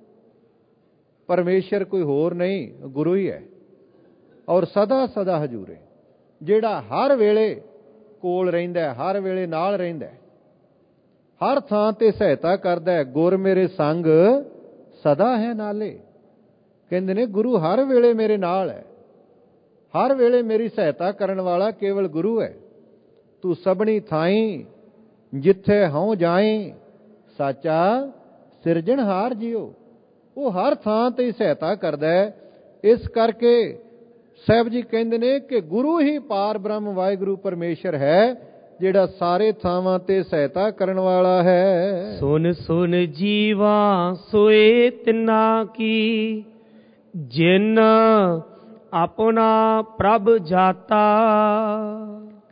ਪਰਮੇਸ਼ਰ ਕੋਈ ਹੋਰ ਨਹੀਂ, ਗੁਰੂ ਹੀ ਹੈ। ਔਰ ਸਦਾ ਸਦਾ ਹਜ਼ੂਰੇ, ਜਿਹੜਾ ਹਰ ਵੇਲੇ ਕੋਲ ਰਹਿੰਦਾ, ਹਰ ਵੇਲੇ ਨਾਲ ਰਹਿੰਦਾ, ਹਰ ਥਾਂ ਤੇ ਸਹਾਇਤਾ ਕਰਦਾ ਹੈ। ਗੁਰ ਮੇਰੇ ਸੰਗ ਸਦਾ ਹੈ ਨਾਲੇ। ਕਹਿੰਦੇ ਨੇ ਗੁਰੂ ਹਰ ਵੇਲੇ ਮੇਰੇ ਨਾਲ ਹੈ, ਹਰ ਵੇਲੇ ਮੇਰੀ ਸਹਾਇਤਾ ਕਰਨ ਵਾਲਾ ਕੇਵਲ ਗੁਰੂ ਹੈ। ਤੂੰ ਸਭਨੀ ਥਾਈ ਜਿੱਥੇ ਹਉ ਜਾਏ, ਸਾਚਾ ਸਿਰਜਣਹਾਰ ਜੀਓ। ਉਹ ਹਰ ਥਾਂ ਤੇ ਸਹਾਇਤਾ ਕਰਦਾ ਹੈ। ਇਸ ਕਰਕੇ ਸਾਹਿਬ ਜੀ ਕਹਿੰਦੇ ਨੇ ਕਿ ਗੁਰੂ ਹੀ ਪਾਰ ਬ੍ਰਹਮ ਵਾਹਿਗੁਰੂ ਪਰਮੇਸ਼ਰ ਹੈ, ਜਿਹੜਾ ਸਾਰੇ ਥਾਵਾਂ ਤੇ ਸਹਾਇਤਾ ਕਰਨ ਵਾਲਾ ਹੈ। ਸੁਨ ਸੁਨ ਜੀਵਾ ਸੋਏ ਤਿਨਾ ਕੀ, ਜਿਨ ਆਪਣਾ ਪ੍ਰਭ ਜਾਤਾ।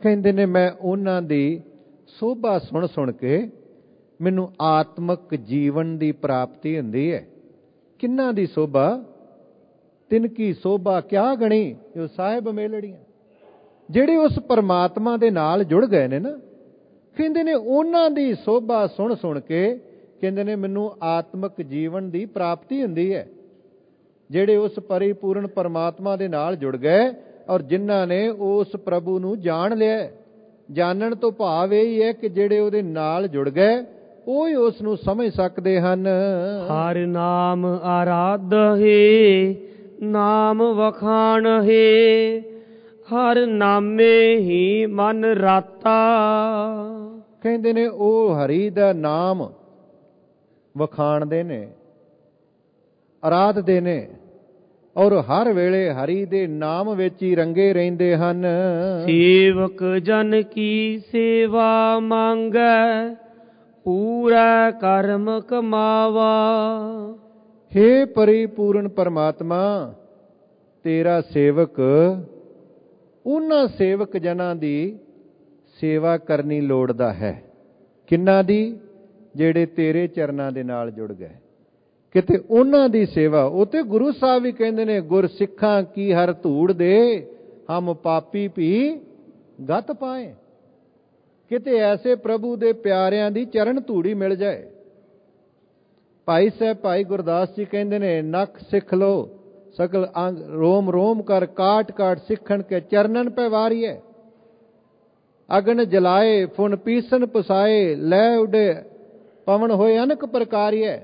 ਕਹਿੰਦੇ ਨੇ ਮੈਂ ਉਹਨਾਂ ਦੀ ਸੋਭਾ ਸੁਣ ਸੁਣ ਕੇ ਮੈਨੂੰ ਆਤਮਿਕ ਜੀਵਨ ਦੀ ਪ੍ਰਾਪਤੀ ਹੁੰਦੀ ਹੈ। ਕਿੰਨਾ ਦੀ ਸੋਭਾ? ਤਿਨ ਕੀ ਸੋਭਾ ਕਿਆ ਗਣੀ ਜੋ ਸਾਹਿਬ ਮੇਲੜੀਆਂ। ਜਿਹੜੇ ਉਸ ਪਰਮਾਤਮਾ ਦੇ ਨਾਲ ਜੁੜ ਗਏ ਨੇ ਨਾ, ਕਹਿੰਦੇ ਨੇ ਉਹਨਾਂ ਦੀ ਸੋਭਾ ਸੁਣ ਸੁਣ ਕੇ ਕਹਿੰਦੇ ਨੇ ਮੈਨੂੰ ਆਤਮਿਕ ਜੀਵਨ ਦੀ ਪ੍ਰਾਪਤੀ ਹੁੰਦੀ ਹੈ। ਜਿਹੜੇ ਉਸ ਪਰਿਪੂਰਨ ਪਰਮਾਤਮਾ ਦੇ ਨਾਲ ਜੁੜ ਗਏ ਔਰ ਜਿਨ੍ਹਾਂ ਨੇ ਉਸ ਪ੍ਰਭੂ ਨੂੰ ਜਾਣ ਲਿਆ। ਜਾਣਨ ਤੋਂ ਭਾਵ ਇਹ ਹੀ ਹੈ ਕਿ ਜਿਹੜੇ ਉਹਦੇ ਨਾਲ ਜੁੜ ਗਏ ਉਹ ਹੀ ਉਸ ਨੂੰ ਸਮਝ ਸਕਦੇ ਹਨ। ਹਰ ਨਾਮ ਆਰਾਧ ਹੈ, ਨਾਮ ਵਖਾਣ ਹੈ, ਹਰ ਨਾਮੇ ਹੀ ਮਨ ਰਾਤਾ। ਕਹਿੰਦੇ ਨੇ ਉਹ ਹਰੀ ਦਾ ਨਾਮ ਵਖਾਣਦੇ ਨੇ, ਆਰਾਧਦੇ ਨੇ ਔਰ ਹਰ ਵੇਲੇ ਹਰੀ ਦੇ ਨਾਮ ਵਿੱਚ ਹੀ ਰੰਗੇ ਰਹਿੰਦੇ ਹਨ। ਸੇਵਕ ਜਨ ਕੀ ਸੇਵਾ ਮੰਗੈ, ਪੂਰਾ ਕਰਮ ਕਮਾਵਾ। ਹੇ ਪਰਿਪੂਰਨ ਪਰਮਾਤਮਾ, ਤੇਰਾ ਸੇਵਕ ਉਹਨਾਂ ਸੇਵਕ ਜਨਾਂ ਦੀ ਸੇਵਾ ਕਰਨੀ ਲੋੜਦਾ ਹੈ। ਕਿੰਨਾਂ ਦੀ? ਜਿਹੜੇ ਤੇਰੇ ਚਰਨਾਂ ਦੇ ਨਾਲ ਜੁੜ ਗਏ। ਕਿਤੇ ਉਹਨਾਂ ਦੀ ਸੇਵਾ। ਉਹ ਤੇ ਗੁਰੂ ਸਾਹਿਬ ਵੀ ਕਹਿੰਦੇ ਨੇ, ਗੁਰ ਸਿੱਖਾਂ ਕੀ ਹਰ ਧੂੜ ਦੇ, ਹਮ ਪਾਪੀ ਭੀ ਗਤ ਪਾਏ। ਕਿਤੇ ਐਸੇ ਪ੍ਰਭੂ ਦੇ ਪਿਆਰਿਆਂ ਦੀ ਚਰਨ ਧੂੜੀ ਮਿਲ ਜਾਏ। ਭਾਈ ਸਾਹਿਬ ਭਾਈ ਗੁਰਦਾਸ ਜੀ ਕਹਿੰਦੇ ਨੇ, ਨਖ ਸਿੱਖ ਲੋ ਸਕਲ ਅੰਗ ਰੋਮ ਰੋਮ ਕਰ, ਕਾਟ ਕਾਟ ਸਿੱਖਣ ਕੇ ਚਰਨਨ ਪੈ ਵਾਰੀਏ। ਅਗਨ ਜਲਾਏ ਫੁਨ ਪੀਸਨ ਪਸਾਏ, ਲੈ ਉਡੇ ਪਵਨ ਹੋਏ ਅਨਕ ਪ੍ਰਕਾਰੀਏ।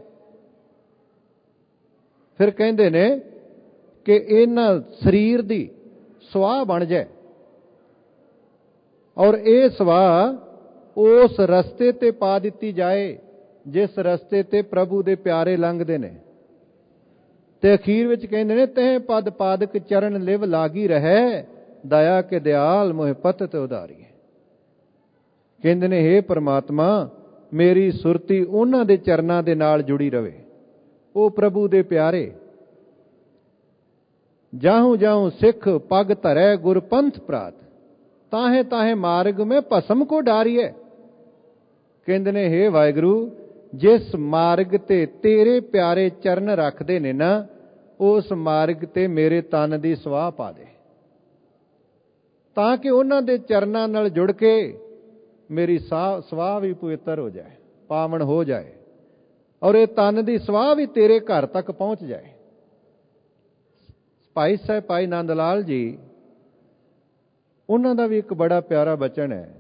ਫਿਰ ਕਹਿੰਦੇ ਨੇ ਕਿ ਇਹਨਾਂ ਸਰੀਰ ਦੀ ਸਵਾਹ ਬਣ ਜਾਏ ਔਰ ਇਹ ਸਵਾਹ ਉਸ ਰਸਤੇ ਤੇ ਪਾ ਦਿੱਤੀ ਜਾਏ ਜਿਸ ਰਸਤੇ ਤੇ ਪ੍ਰਭੂ ਦੇ ਪਿਆਰੇ ਲੰਘਦੇ ਨੇ। ਤੇ ਅਖੀਰ ਵਿੱਚ ਕਹਿੰਦੇ ਨੇ, ਤਹਿ ਪਦ ਪਾਦਕ ਚਰਨ ਲਿਵ ਲਾਗੀ ਰਹੇ, ਦਇਆ ਕੇ ਦਿਆਲ ਮੋਹਿ ਪਤਿਤ ਉਧਾਰੀਏ। ਕਹਿੰਦੇ ਨੇ, ਹੇ ਪਰਮਾਤਮਾ, ਮੇਰੀ ਸੁਰਤੀ ਉਹਨਾਂ ਦੇ ਚਰਨਾਂ ਦੇ ਨਾਲ ਜੁੜੀ ਰਵੇ। ਉਹ ਪ੍ਰਭੂ ਦੇ ਪਿਆਰੇ। ਜਾਹੂ ਜਾਹੂ ਸਿੱਖ ਪਗ ਧਰੈ ਗੁਰ ਪੰਥ ਪ੍ਰਾਤ, ਤਾਹੇ ਤਾਹੇ ਮਾਰਗ ਮੈਂ ਭਸਮ ਕੋ ਡਾਰੀਏ। ਕਹਿੰਦੇ ਨੇ, ਹੇ ਵਾਹਿਗੁਰੂ, ਜਿਸ ਮਾਰਗ ਤੇ ਤੇਰੇ ਪਿਆਰੇ ਚਰਨ ਰੱਖਦੇ ਨੇ ਨਾ, ਉਸ ਮਾਰਗ ਤੇ ਮੇਰੇ ਤਨ ਦੀ ਸਵਾਹ ਪਾ ਦੇ, ਤਾਂ ਕਿ ਉਹਨਾਂ ਦੇ ਚਰਨਾਂ ਨਾਲ ਜੁੜ ਕੇ ਮੇਰੀ ਸਵਾਹ ਵੀ ਪਵਿੱਤਰ ਹੋ ਜਾਏ, ਪਾਵਨ ਹੋ ਜਾਏ ਔਰ ਇਹ ਤਨ ਦੀ ਸਵਾਹ ਵੀ ਤੇਰੇ ਘਰ ਤੱਕ ਪਹੁੰਚ ਜਾਏ। ਭਾਈ ਸਾਹਿਬ ਭਾਈ ਨੰਦ ਲਾਲ ਜੀ, ਉਹਨਾਂ ਦਾ ਵੀ ਇੱਕ ਬੜਾ ਪਿਆਰਾ ਬਚਨ ਹੈ।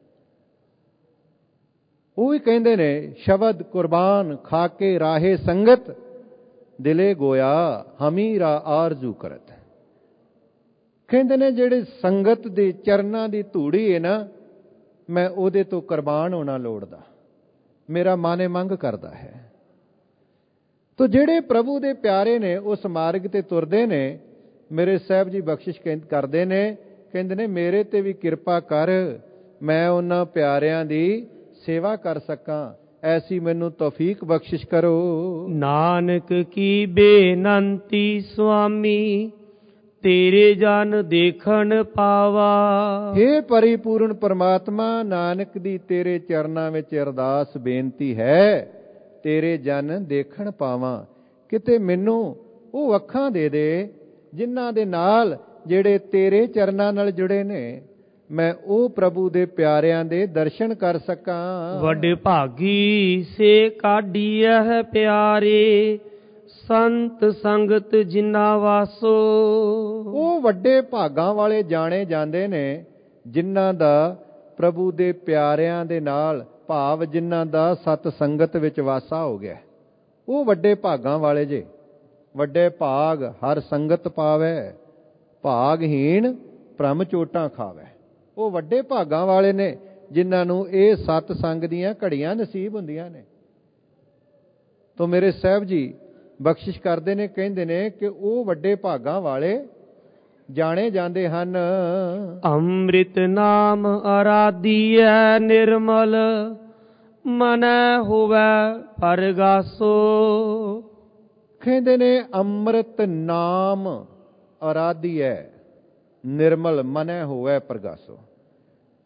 ਉਹ ਵੀ ਕਹਿੰਦੇ ਨੇ, ਸ਼ਬਦ ਕੁਰਬਾਨ ਖਾਕੇ ਰਾਹੇ ਸੰਗਤ, ਦਿਲੇ ਗੋਇਆ ਹਮੀਰਾ ਆਰਜ਼ੂ ਕਰਤ। ਕਹਿੰਦੇ ਨੇ, ਜਿਹੜੇ ਸੰਗਤ ਦੇ ਚਰਨਾਂ ਦੀ ਧੂੜੀ ਹੈ ਨਾ, ਮੈਂ ਉਹਦੇ ਤੋਂ ਕੁਰਬਾਨ ਹੋਣਾ ਲੋੜਦਾ, ਮੇਰਾ ਮਨ ਮੰਗ ਕਰਦਾ ਹੈ। ਤੋ ਜਿਹੜੇ ਪ੍ਰਭੂ ਦੇ ਪਿਆਰੇ ਨੇ ਉਸ ਮਾਰਗ ਤੇ ਤੁਰਦੇ ਨੇ, ਮੇਰੇ ਸਾਹਿਬ ਜੀ ਬਖਸ਼ਿਸ਼ ਕਰਦੇ ਨੇ, ਕਹਿੰਦੇ ਨੇ, ਮੇਰੇ ਤੇ ਵੀ ਕਿਰਪਾ ਕਰ, ਮੈਂ ਉਹਨਾਂ ਪਿਆਰਿਆਂ ਦੀ ਸੇਵਾ ਕਰ ਸਕਾਂ, ਐਸੀ ਮੈਨੂੰ ਤੌਫੀਕ ਬਖਸ਼ਿਸ਼ ਕਰੋ। ਨਾਨਕ ਕੀ ਬੇਨੰਤੀ ਸੁਆਮੀ, ਤੇਰੇ ਜਨ ਦੇਖਣ ਪਾਵਾ। ਹੇ ਪਰਿਪੂਰਨ ਪਰਮਾਤਮਾ, ਨਾਨਕ ਦੀ ਤੇਰੇ ਚਰਨਾਂ ਵਿੱਚ ਅਰਦਾਸ ਬੇਨਤੀ ਹੈ, ਤੇਰੇ ਜਨ ਦੇਖਣ ਪਾਵਾਂ। ਕਿਤੇ ਮੈਨੂੰ ਉਹ ਅੱਖਾਂ ਦੇ ਦੇ ਜਿਨ੍ਹਾਂ ਦੇ ਨਾਲ ਜਿਹੜੇ ਤੇਰੇ ਚਰਨਾਂ ਨਾਲ ਜੁੜੇ ਨੇ, ਮੈਂ ਉਹ ਪ੍ਰਭੂ ਦੇ ਪਿਆਰਿਆਂ ਦੇ ਦਰਸ਼ਨ ਕਰ ਸਕਾਂ। ਵੱਡੇ ਭਾਗੀ ਸੇ ਕਾਢੀਐ ਪਿਆਰੇ, ਸੰਤ ਸੰਗਤ ਜਿਨਾ ਵਾਸੋ। ਉਹ ਵੱਡੇ ਭਾਗਾਂ ਵਾਲੇ ਜਾਣੇ ਜਾਂਦੇ ਨੇ ਜਿਨ੍ਹਾਂ ਦਾ ਪ੍ਰਭੂ ਦੇ ਪਿਆਰਿਆਂ ਦੇ ਨਾਲ, ਭਾਵ ਜਿਨ੍ਹਾਂ ਦਾ ਸਤ ਸੰਗਤ ਵਿੱਚ ਵਾਸਾ ਹੋ ਗਿਆ, ਉਹ ਵੱਡੇ ਭਾਗਾਂ ਵਾਲੇ ਜੇ। ਵੱਡੇ ਭਾਗ ਹਰ ਸੰਗਤ ਪਾਵੇ, ਭਾਗਹੀਣ ਭ੍ਰਮ ਚੋਟਾਂ ਖਾਵੇ। ਉਹ ਵੱਡੇ ਭਾਗਾਂ ਵਾਲੇ ਨੇ ਜਿਨ੍ਹਾਂ ਨੂੰ ਇਹ ਸਤ ਸੰਗ ਦੀਆਂ ਘੜੀਆਂ ਨਸੀਬ ਹੁੰਦੀਆਂ ਨੇ। ਤੋ ਮੇਰੇ ਸਾਹਿਬ ਜੀ ਬਖਸ਼ਿਸ਼ ਕਰਦੇ ਨੇ, ਕਹਿੰਦੇ ਨੇ ਕਿ ਉਹ ਵੱਡੇ ਭਾਗਾਂ ਵਾਲੇ ਜਾਣੇ ਜਾਂਦੇ ਹਨ। ਅੰਮ੍ਰਿਤ ਨਾਮ ਆਰਾਧੀਐ ਨਿਰਮਲ, ਮਨੈ ਹੋਵੈ ਪਰਗਾਸੋ। ਕਹਿੰਦੇ ਨੇ, ਅੰਮ੍ਰਿਤ ਨਾਮ ਆਰਾਧੀਐ ਨਿਰਮਲ, ਮਨੈ ਹੋਵੈ ਪਰਗਾਸੋ।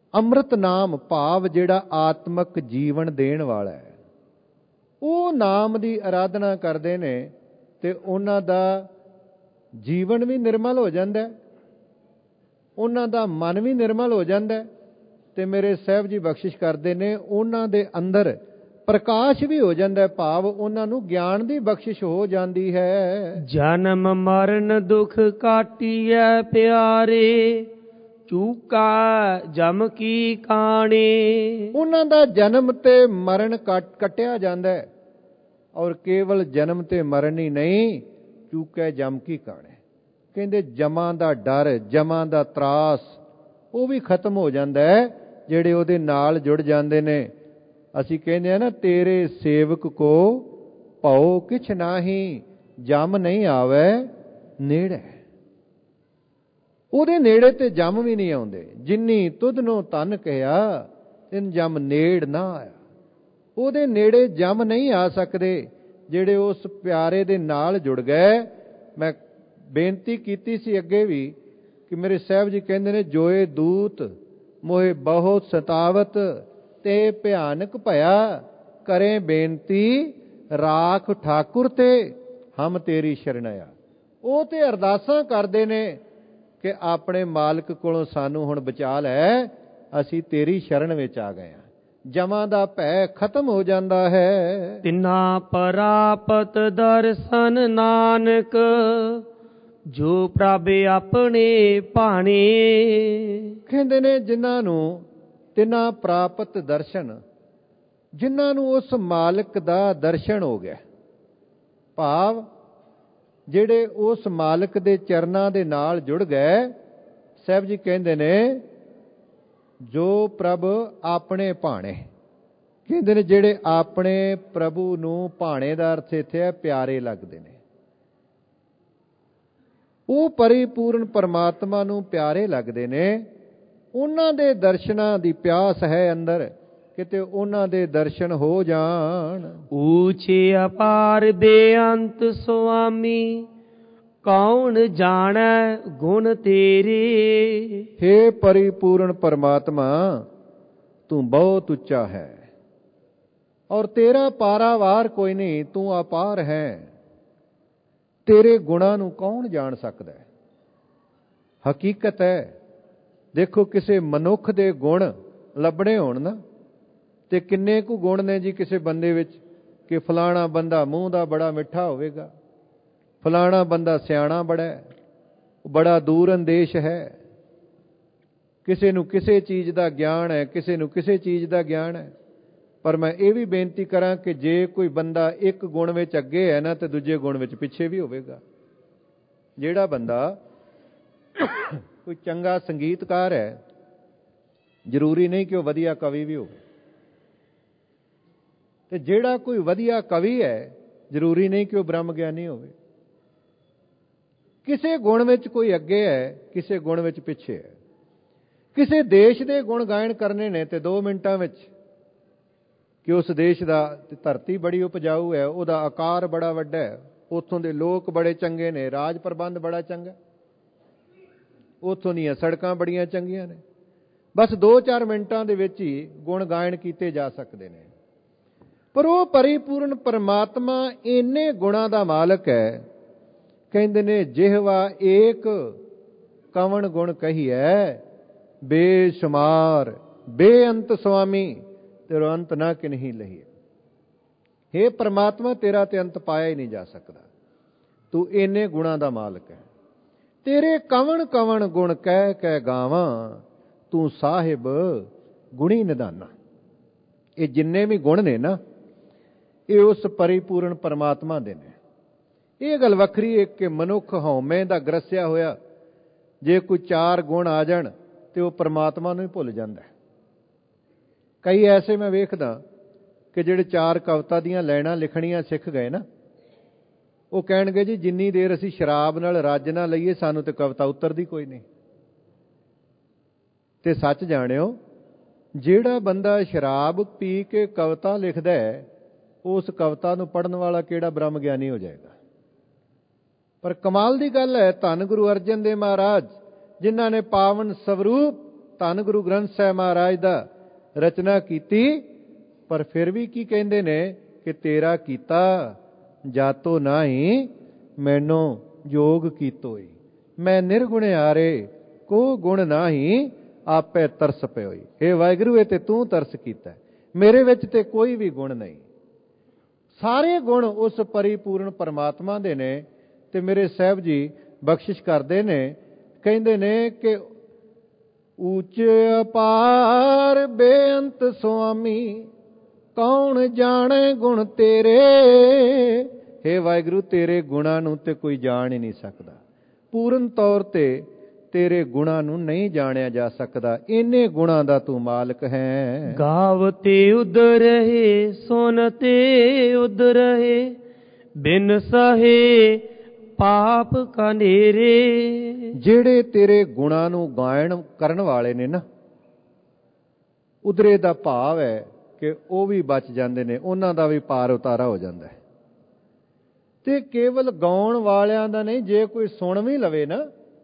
ਅੰਮ੍ਰਿਤ ਨਾਮ ਭਾਵ ਜਿਹੜਾ ਆਤਮਿਕ ਜੀਵਨ ਦੇਣ ਵਾਲਾ ਹੈ, ਉਹ ਨਾਮ ਦੀ ਆਰਾਧਨਾ ਕਰਦੇ ਨੇ ਤੇ ਉਹਨਾਂ ਦਾ ਜੀਵਨ ਵੀ ਨਿਰਮਲ ਹੋ ਜਾਂਦਾ, ਉਹਨਾਂ ਦਾ ਮਨ ਵੀ ਨਿਰਮਲ ਹੋ ਜਾਂਦਾ। ਤੇ ਮੇਰੇ ਸਾਹਿਬ ਜੀ ਬਖਸ਼ਿਸ਼ ਕਰਦੇ ਨੇ, ਉਹਨਾਂ ਦੇ ਅੰਦਰ ਪ੍ਰਕਾਸ਼ ਵੀ ਹੋ ਜਾਂਦਾ, ਭਾਵ ਉਹਨਾਂ ਨੂੰ ਗਿਆਨ ਦੀ ਬਖਸ਼ਿਸ਼ ਹੋ ਜਾਂਦੀ ਹੈ। ਜਨਮ ਮਰਨ ਦੁਖ ਕਾਟੀਐ ਪਿਆਰੇ, ਚੂਕਾ ਜਮ ਕੀ ਕਾਣੇ। ਉਹਨਾਂ ਦਾ ਜਨਮ ਤੇ ਮਰਨ ਕੱਟਿਆ ਜਾਂਦਾ ਹੈ, ਔਰ ਕੇਵਲ ਜਨਮ ਤੇ ਮਰਨ ਹੀ ਨਹੀਂ, ਚੂਕੈ ਜਮ ਕੀ ਕਾਣੇ। ਕਹਿੰਦੇ ਜਮਾਂ ਦਾ ਡਰ, ਜਮਾਂ ਦਾ ਤਰਾਸ ਉਹ ਵੀ ਖਤਮ ਹੋ ਜਾਂਦਾ ਹੈ ਜਿਹੜੇ ਉਹਦੇ ਨਾਲ ਜੁੜ ਜਾਂਦੇ ਨੇ। ਅਸੀਂ ਕਹਿੰਦੇ ਆ ਨਾ, ਤੇਰੇ ਸੇਵਕ ਕੋ ਭਉ ਕਿਛ ਨਾਹੀ, ਜਮ ਨਹੀਂ ਆਵੇ ਨੇੜੇ। ਉਹਦੇ ਨੇੜੇ ਤੇ ਜਮ ਵੀ ਨਹੀਂ ਆਉਂਦੇ। ਜਿੰਨੀ ਤੁਧ ਨੂੰ ਧਨ ਕਹਿਆ, ਤਿਨ ਜਮ ਨੇੜ ਨਾ ਆਇਆ। ਉਹਦੇ ਨੇੜੇ ਜਮ ਨਹੀਂ ਆ ਸਕਦੇ ਜਿਹੜੇ ਉਸ ਪਿਆਰੇ ਦੇ ਨਾਲ ਜੁੜ ਗਏ। ਮੈਂ ਬੇਨਤੀ ਕੀਤੀ ਸੀ ਅੱਗੇ ਵੀ ਕਿ ਮੇਰੇ ਸਾਹਿਬ ਜੀ ਕਹਿੰਦੇ ਨੇ, ਜੋਏ ਦੂਤ ਮੋਹਿ ਬਹੁਤ ਸਤਾਵਤ, ਤੇ ਭਿਆਨਕ ਭਇਆ ਕਰੇ ਬੇਨਤੀ, ਰਾਖ ਠਾਕੁਰ ਤੇ ਹਮ ਤੇਰੀ ਸ਼ਰਨ ਆ। ਉਹ ਤੇ ਅਰਦਾਸਾਂ ਕਰਦੇ ਨੇ ਕਿ ਆਪਣੇ ਮਾਲਕ ਕੋਲੋਂ ਸਾਨੂੰ ਹੁਣ ਬਚਾ ਲੈ, ਅਸੀਂ ਤੇਰੀ ਸ਼ਰਨ ਵਿੱਚ ਆ ਗਏ ਹਾਂ। ਜਮਾਂ ਦਾ ਭੈ ਖਤਮ ਹੋ ਜਾਂਦਾ ਹੈ। ਤਿਨਾ ਪ੍ਰਾਪਤ ਦਰਸ਼ਨ ਨਾਨਕ, ਜੋ ਪ੍ਰਭ ਆਪਣੇ ਭਾਣੇ। ਕਹਿੰਦੇ ਨੇ ਜਿਨ੍ਹਾਂ ਨੂੰ ਤਿਨਾ ਪ੍ਰਾਪਤ ਦਰਸ਼ਨ, ਜਿਨ੍ਹਾਂ ਨੂੰ ਉਸ ਮਾਲਕ ਦਾ ਦਰਸ਼ਨ ਹੋ ਗਿਆ, ਭਾਵ ਜਿਹੜੇ ਉਸ ਮਾਲਕ ਦੇ ਚਰਨਾਂ ਦੇ ਨਾਲ ਜੁੜ ਗਏ। ਸਾਹਿਬ ਜੀ ਕਹਿੰਦੇ ਨੇ, ਜੋ ਪ੍ਰਭ ਆਪਣੇ ਭਾਣੇ। ਕਹਿੰਦੇ ਨੇ ਜਿਹੜੇ ਆਪਣੇ ਪ੍ਰਭੂ ਨੂੰ, ਭਾਣੇ ਦਾ ਅਰਥ ਇੱਥੇ ਹੈ ਪਿਆਰੇ ਲੱਗਦੇ ਨੇ, ਉਹ ਪਰਿਪੂਰਨ ਪਰਮਾਤਮਾ ਨੂੰ ਪਿਆਰੇ ਲੱਗਦੇ ਨੇ। ਉਹਨਾਂ ਦੇ ਦਰਸ਼ਨਾਂ ਦੀ ਪਿਆਸ ਹੈ ਅੰਦਰ, ਕਿਤੇ ਉਹਨਾਂ ਦੇ ਦਰਸ਼ਨ ਹੋ ਜਾਣ। ਊਚੇ ਅਪਾਰ ਬੇਅੰਤ ਸੁਆਮੀ, ਕੌਣ ਜਾਣੈ ਗੁਣ ਤੇਰੇ। ਹੇ ਪਰਿਪੂਰਨ ਪਰਮਾਤਮਾ, ਤੂੰ ਬਹੁਤ ਉੱਚਾ ਹੈ ਔਰ ਤੇਰਾ ਪਾਰਾਵਾਰ ਕੋਈ ਨਹੀਂ, ਤੂੰ ਅਪਾਰ ਹੈ। ਤੇਰੇ ਗੁਣਾਂ ਨੂੰ ਕੌਣ ਜਾਣ ਸਕਦਾ ਹੈ। ਹਕੀਕਤ ਹੈ, ਦੇਖੋ ਕਿਸੇ ਮਨੁੱਖ ਦੇ ਗੁਣ ਲੱਭਣੇ ਹੋਣ ਨਾ, ਤੇ ਕਿੰਨੇ ਕੁ ਗੁਣ ਨੇ ਜੀ ਕਿਸੇ ਬੰਦੇ ਵਿੱਚ, ਕਿ ਫਲਾਣਾ ਬੰਦਾ ਮੂੰਹ ਦਾ ਬੜਾ ਮਿੱਠਾ ਹੋਵੇਗਾ, ਫਲਾਣਾ ਬੰਦਾ ਸਿਆਣਾ ਬੜਾ ਹੈ, ਬੜਾ ਦੂਰ ਅੰਦੇਸ਼ ਹੈ, ਕਿਸੇ ਨੂੰ ਕਿਸੇ ਚੀਜ਼ ਦਾ ਗਿਆਨ ਹੈ, ਕਿਸੇ ਨੂੰ ਕਿਸੇ ਚੀਜ਼ ਦਾ ਗਿਆਨ ਹੈ। ਪਰ ਮੈਂ ਇਹ ਵੀ ਬੇਨਤੀ ਕਰਾਂ ਕਿ ਜੇ ਕੋਈ ਬੰਦਾ ਇੱਕ ਗੁਣ ਵਿੱਚ ਅੱਗੇ ਹੈ ਨਾ, ਤੇ ਦੂਜੇ ਗੁਣ ਵਿੱਚ ਪਿੱਛੇ ਵੀ ਹੋਵੇਗਾ। ਜਿਹੜਾ ਬੰਦਾ ਕੋਈ ਚੰਗਾ ਸੰਗੀਤਕਾਰ ਹੈ, ਜ਼ਰੂਰੀ ਨਹੀਂ ਕਿ ਉਹ ਵਧੀਆ ਕਵੀ ਵੀ ਹੋਵੇ, ਤੇ ਜਿਹੜਾ ਕੋਈ ਵਧੀਆ ਕਵੀ ਹੈ, ਜ਼ਰੂਰੀ ਨਹੀਂ ਕਿ ਉਹ ਬ੍ਰਹਮ ਗਿਆਨੀ ਹੋਵੇ। ਕਿਸੇ ਗੁਣ ਵਿੱਚ ਕੋਈ ਅੱਗੇ ਹੈ, ਕਿਸੇ ਗੁਣ ਵਿੱਚ ਪਿੱਛੇ ਹੈ। ਕਿਸੇ ਦੇਸ਼ ਦੇ ਗੁਣ ਗਾਇਨ ਕਰਨੇ ਨੇ ਤੇ 2 ਮਿੰਟਾਂ ਵਿੱਚ, ਕਿ ਉਸ ਦੇਸ਼ ਦਾ ਧਰਤੀ ਬੜੀ ਉਪਜਾਊ ਹੈ, ਉਹਦਾ ਆਕਾਰ ਬੜਾ ਵੱਡਾ ਹੈ, ਉੱਥੋਂ ਦੇ ਲੋਕ ਬੜੇ ਚੰਗੇ ਨੇ, ਰਾਜ ਪ੍ਰਬੰਧ ਬੜਾ ਚੰਗਾ, ਉੱਥੋਂ ਦੀਆਂ ਸੜਕਾਂ ਬੜੀਆਂ ਚੰਗੀਆਂ ਨੇ। ਬਸ 2-4 ਮਿੰਟਾਂ ਦੇ ਵਿੱਚ ਹੀ ਗੁਣ ਗਾਇਨ ਕੀਤੇ ਜਾ ਸਕਦੇ ਨੇ। ਪਰ ਉਹ ਪਰਿਪੂਰਨ ਪਰਮਾਤਮਾ ਇੰਨੇ ਗੁਣਾਂ ਦਾ ਮਾਲਕ ਹੈ। ਕਹਿੰਦੇ ਨੇ, ਜਿਹਵਾ ਏਕ ਕਵਣ ਗੁਣ ਕਹੀਐ, ਬੇਸ਼ੁਮਾਰ ਬੇਅੰਤ ਸੁਆਮੀ, ਤੇਰਾ ਅੰਤ ਨਾ ਕਿਨਹੀ ਲਹੀਏ। हे परमात्मा, तेरा ते अंत पाया ही नहीं जा सकता। तू इन्ने गुणा दा मालिक है। तेरे कवण कवण गुण कह कह गावां, तू साहिब गुणी निधाना। ये जिन्ने भी गुण ने ना, ये उस परिपूर्ण परमात्मा दे ने। ये गल वखरी है कि मनुख हौमे दा ग्रसिया होया, जे कोई 4 गुण आ जाण ते वो परमात्मा नूं ही भुल जांदा है। कई ऐसे मैं वेखदा कि ਜਿਹੜੇ 4 ਕਵਿਤਾ ਦੀਆਂ ਲਾਈਨਾਂ ਲਿਖਣੀਆਂ ਸਿੱਖ ਗਏ ਨਾ, ਉਹ ਕਹਿਣਗੇ ਜੀ ਜਿੰਨੀ ਦੇਰ ਅਸੀਂ ਸ਼ਰਾਬ ਨਾਲ ਰੱਜ ਨਾ ਲਈਏ ਸਾਨੂੰ ਤੇ ਕਵਿਤਾ ਉਤਰਦੀ ਕੋਈ ਨਹੀਂ। ਤੇ ਸੱਚ ਜਾਣਿਓ, ਜਿਹੜਾ ਬੰਦਾ ਸ਼ਰਾਬ ਪੀ ਕੇ ਕਵਿਤਾ ਲਿਖਦਾ ਹੈ, ਉਸ ਕਵਿਤਾ ਨੂੰ ਪੜ੍ਹਨ ਵਾਲਾ ਕਿਹੜਾ ਬ੍ਰਹਮ ਗਿਆਨੀ ਹੋ ਜਾਏਗਾ। ਪਰ ਕਮਾਲ ਦੀ ਗੱਲ ਹੈ, ਧੰਨ ਗੁਰੂ ਅਰਜਨ ਦੇਵ ਮਹਾਰਾਜ, ਜਿਨ੍ਹਾਂ ਨੇ ਪਾਵਨ ਸਵਰੂਪ ਧੰਨ ਗੁਰੂ ਗ੍ਰੰਥ ਸਾਹਿਬ ਮਹਾਰਾਜ ਦਾ ਰਚਨਾ ਕੀਤੀ, ਪਰ ਫਿਰ ਵੀ ਕੀ ਕਹਿੰਦੇ ਨੇ ਕਿ ਤੇਰਾ ਕੀਤਾ ਜਾਤੋ ਨਾਹੀ ਮੈਨੂੰ ਜੋਗ ਕੀਤੋਈ, ਮੈਂ ਨਿਰਗੁਣਿਆਰੇ ਕੋ ਗੁਣ ਨਾਹੀ ਆਪੇ ਤਰਸ ਪਿਓਈ। हे ਵਾਹਿਗੁਰੂ, ਇਹ ਤੇ ਤੂੰ ਤਰਸ ਕੀਤਾ, ਮੇਰੇ ਵਿੱਚ ਤੇ ਕੋਈ ਵੀ ਗੁਣ ਨਹੀਂ। ਸਾਰੇ ਗੁਣ ਉਸ ਪਰਿਪੂਰਨ ਪਰਮਾਤਮਾ ਦੇ ਨੇ। ਤੇ ਮੇਰੇ ਸਾਹਿਬ ਜੀ ਬਖਸ਼ਿਸ਼ ਕਰਦੇ ਨੇ, ਕਹਿੰਦੇ ਨੇ ਕਿ ਉੱਚ ਅਪਾਰ ਬੇਅੰਤ ਸੁਆਮੀ ਕੌਣ ਜਾਣੇ ਗੁਣ ਤੇਰੇ। हे ਵਾਹਿਗੁਰੂ, ਤੇਰੇ ਗੁਣਾਂ ਨੂੰ ਤੇ ਕੋਈ ਜਾਣ ਹੀ ਨਹੀਂ ਸਕਦਾ। ਪੂਰਨ ਤੌਰ ਤੇ ਤੇਰੇ ਗੁਣਾਂ ਨੂੰ ਨਹੀਂ ਜਾਣਿਆ ਜਾ ਸਕਦਾ, ਇੰਨੇ ਗੁਣਾਂ ਦਾ ਤੂੰ ਮਾਲਕ ਹੈ। ਗਾਵਤੇ ਉਦ ਰਹੇ ਸੁਨਤੇ ਉਦ ਰਹੇ ਬਿਨ ਸਹੇ ਪਾਪ ਕਨੇਰੇ। ਜਿਹੜੇ ਤੇਰੇ ਗੁਣਾਂ ਨੂੰ ਗਾਇਨ ਕਰਨ ਵਾਲੇ ਨੇ ਨਾ, ਉਦਰੇ ਦਾ ਭਾਵ ਹੈ ਕਿ ਉਹ ਵੀ ਬਚ ਜਾਂਦੇ ਨੇ, ਉਹਨਾਂ ਦਾ ਵੀ ਪਾਰ ਉਤਾਰਾ ਹੋ ਜਾਂਦਾ ਹੈ। ਤੇ ਕੇਵਲ ਗਾਉਣ ਵਾਲਿਆਂ ਦਾ ਨਹੀਂ, ਜੇ ਕੋਈ ਸੁਣ ਵੀ ਲਵੇ ਨਾ,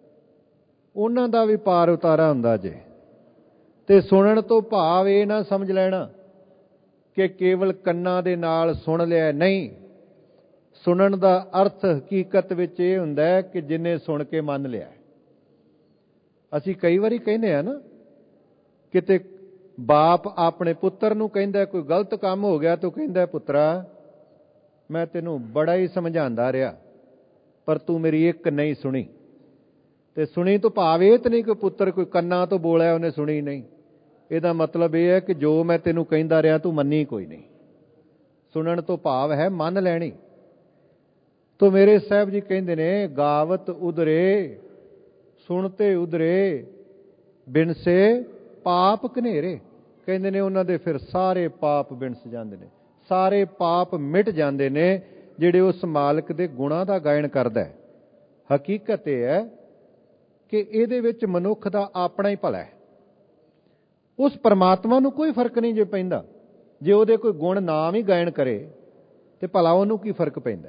ਉਹਨਾਂ ਦਾ ਵੀ ਪਾਰ ਉਤਾਰਾ ਹੁੰਦਾ ਜੇ। ਤੇ ਸੁਣਨ ਤੋਂ ਭਾਵ ਇਹ ਨਾ ਸਮਝ ਲੈਣਾ ਕਿ ਕੇਵਲ ਕੰਨਾਂ ਦੇ ਨਾਲ ਸੁਣ ਲਿਆ, ਨਹੀਂ। ਸੁਣਨ ਦਾ ਅਰਥ ਹਕੀਕਤ ਵਿੱਚ ਇਹ ਹੁੰਦਾ ਹੈ ਕਿ ਜਿੰਨੇ ਸੁਣ ਕੇ ਮੰਨ ਲਿਆ। ਅਸੀਂ ਕਈ ਵਾਰੀ ਕਹਿੰਦੇ ਆ ਨਾ, ਕਿਤੇ ਬਾਪ ਆਪਣੇ ਪੁੱਤਰ ਨੂੰ ਕਹਿੰਦਾ ਕੋਈ ਗਲਤ ਕੰਮ ਹੋ ਗਿਆ ਤਾਂ ਕਹਿੰਦਾ, ਪੁੱਤਰਾ ਮੈਂ ਤੈਨੂੰ ਬੜਾ ਹੀ ਸਮਝਾਉਂਦਾ ਰਿਹਾ ਪਰ ਤੂੰ ਮੇਰੀ ਇੱਕ ਨਹੀਂ ਸੁਣੀ। ਤੇ ਸੁਣੀ ਤੋਂ ਭਾਵ ਇਹ ਤਾਂ ਨਹੀਂ ਕਿ ਪੁੱਤਰ ਕੋਈ ਕੰਨਾਂ ਤੋਂ ਬੋਲਿਆ ਉਹਨੇ ਸੁਣੀ ਨਹੀਂ। ਇਹਦਾ ਮਤਲਬ ਇਹ ਹੈ ਕਿ ਜੋ ਮੈਂ ਤੈਨੂੰ ਕਹਿੰਦਾ ਰਿਹਾ ਤੂੰ ਮੰਨੀ ਕੋਈ ਨਹੀਂ। ਸੁਣਨ ਤੋਂ ਭਾਵ ਹੈ ਮੰਨ ਲੈਣੀ। ਤੋ ਮੇਰੇ ਸਾਹਿਬ ਜੀ ਕਹਿੰਦੇ ਨੇ, ਗਾਵਤ ਉਦਰੇ ਸੁਣਤੇ ਉਦਰੇ ਬਿਨਸੇ ਪਾਪ ਘਨੇਰੇ। ਕਹਿੰਦੇ ਨੇ ਉਹਨਾਂ ਦੇ ਫਿਰ ਸਾਰੇ ਪਾਪ ਬਿਨਸ ਜਾਂਦੇ ਨੇ, ਸਾਰੇ ਪਾਪ ਮਿਟ ਜਾਂਦੇ ਨੇ ਜਿਹੜੇ ਉਸ ਮਾਲਕ ਦੇ ਗੁਣਾਂ ਦਾ ਗਾਇਨ ਕਰਦਾ ਹੈ। ਹਕੀਕਤ ਇਹ ਹੈ ਕਿ ਇਹਦੇ ਵਿੱਚ ਮਨੁੱਖ ਦਾ ਆਪਣਾ ਹੀ ਭਲਾ ਹੈ। ਉਸ ਪਰਮਾਤਮਾ ਨੂੰ ਕੋਈ ਫਰਕ ਨਹੀਂ ਜੇ ਪੈਂਦਾ। ਜੇ ਉਹਦੇ ਕੋਈ ਗੁਣ ਨਾਮ ਹੀ ਗਾਇਨ ਕਰੇ ਤੇ ਭਲਾ ਉਹਨੂੰ ਕੀ ਫਰਕ ਪੈਂਦਾ।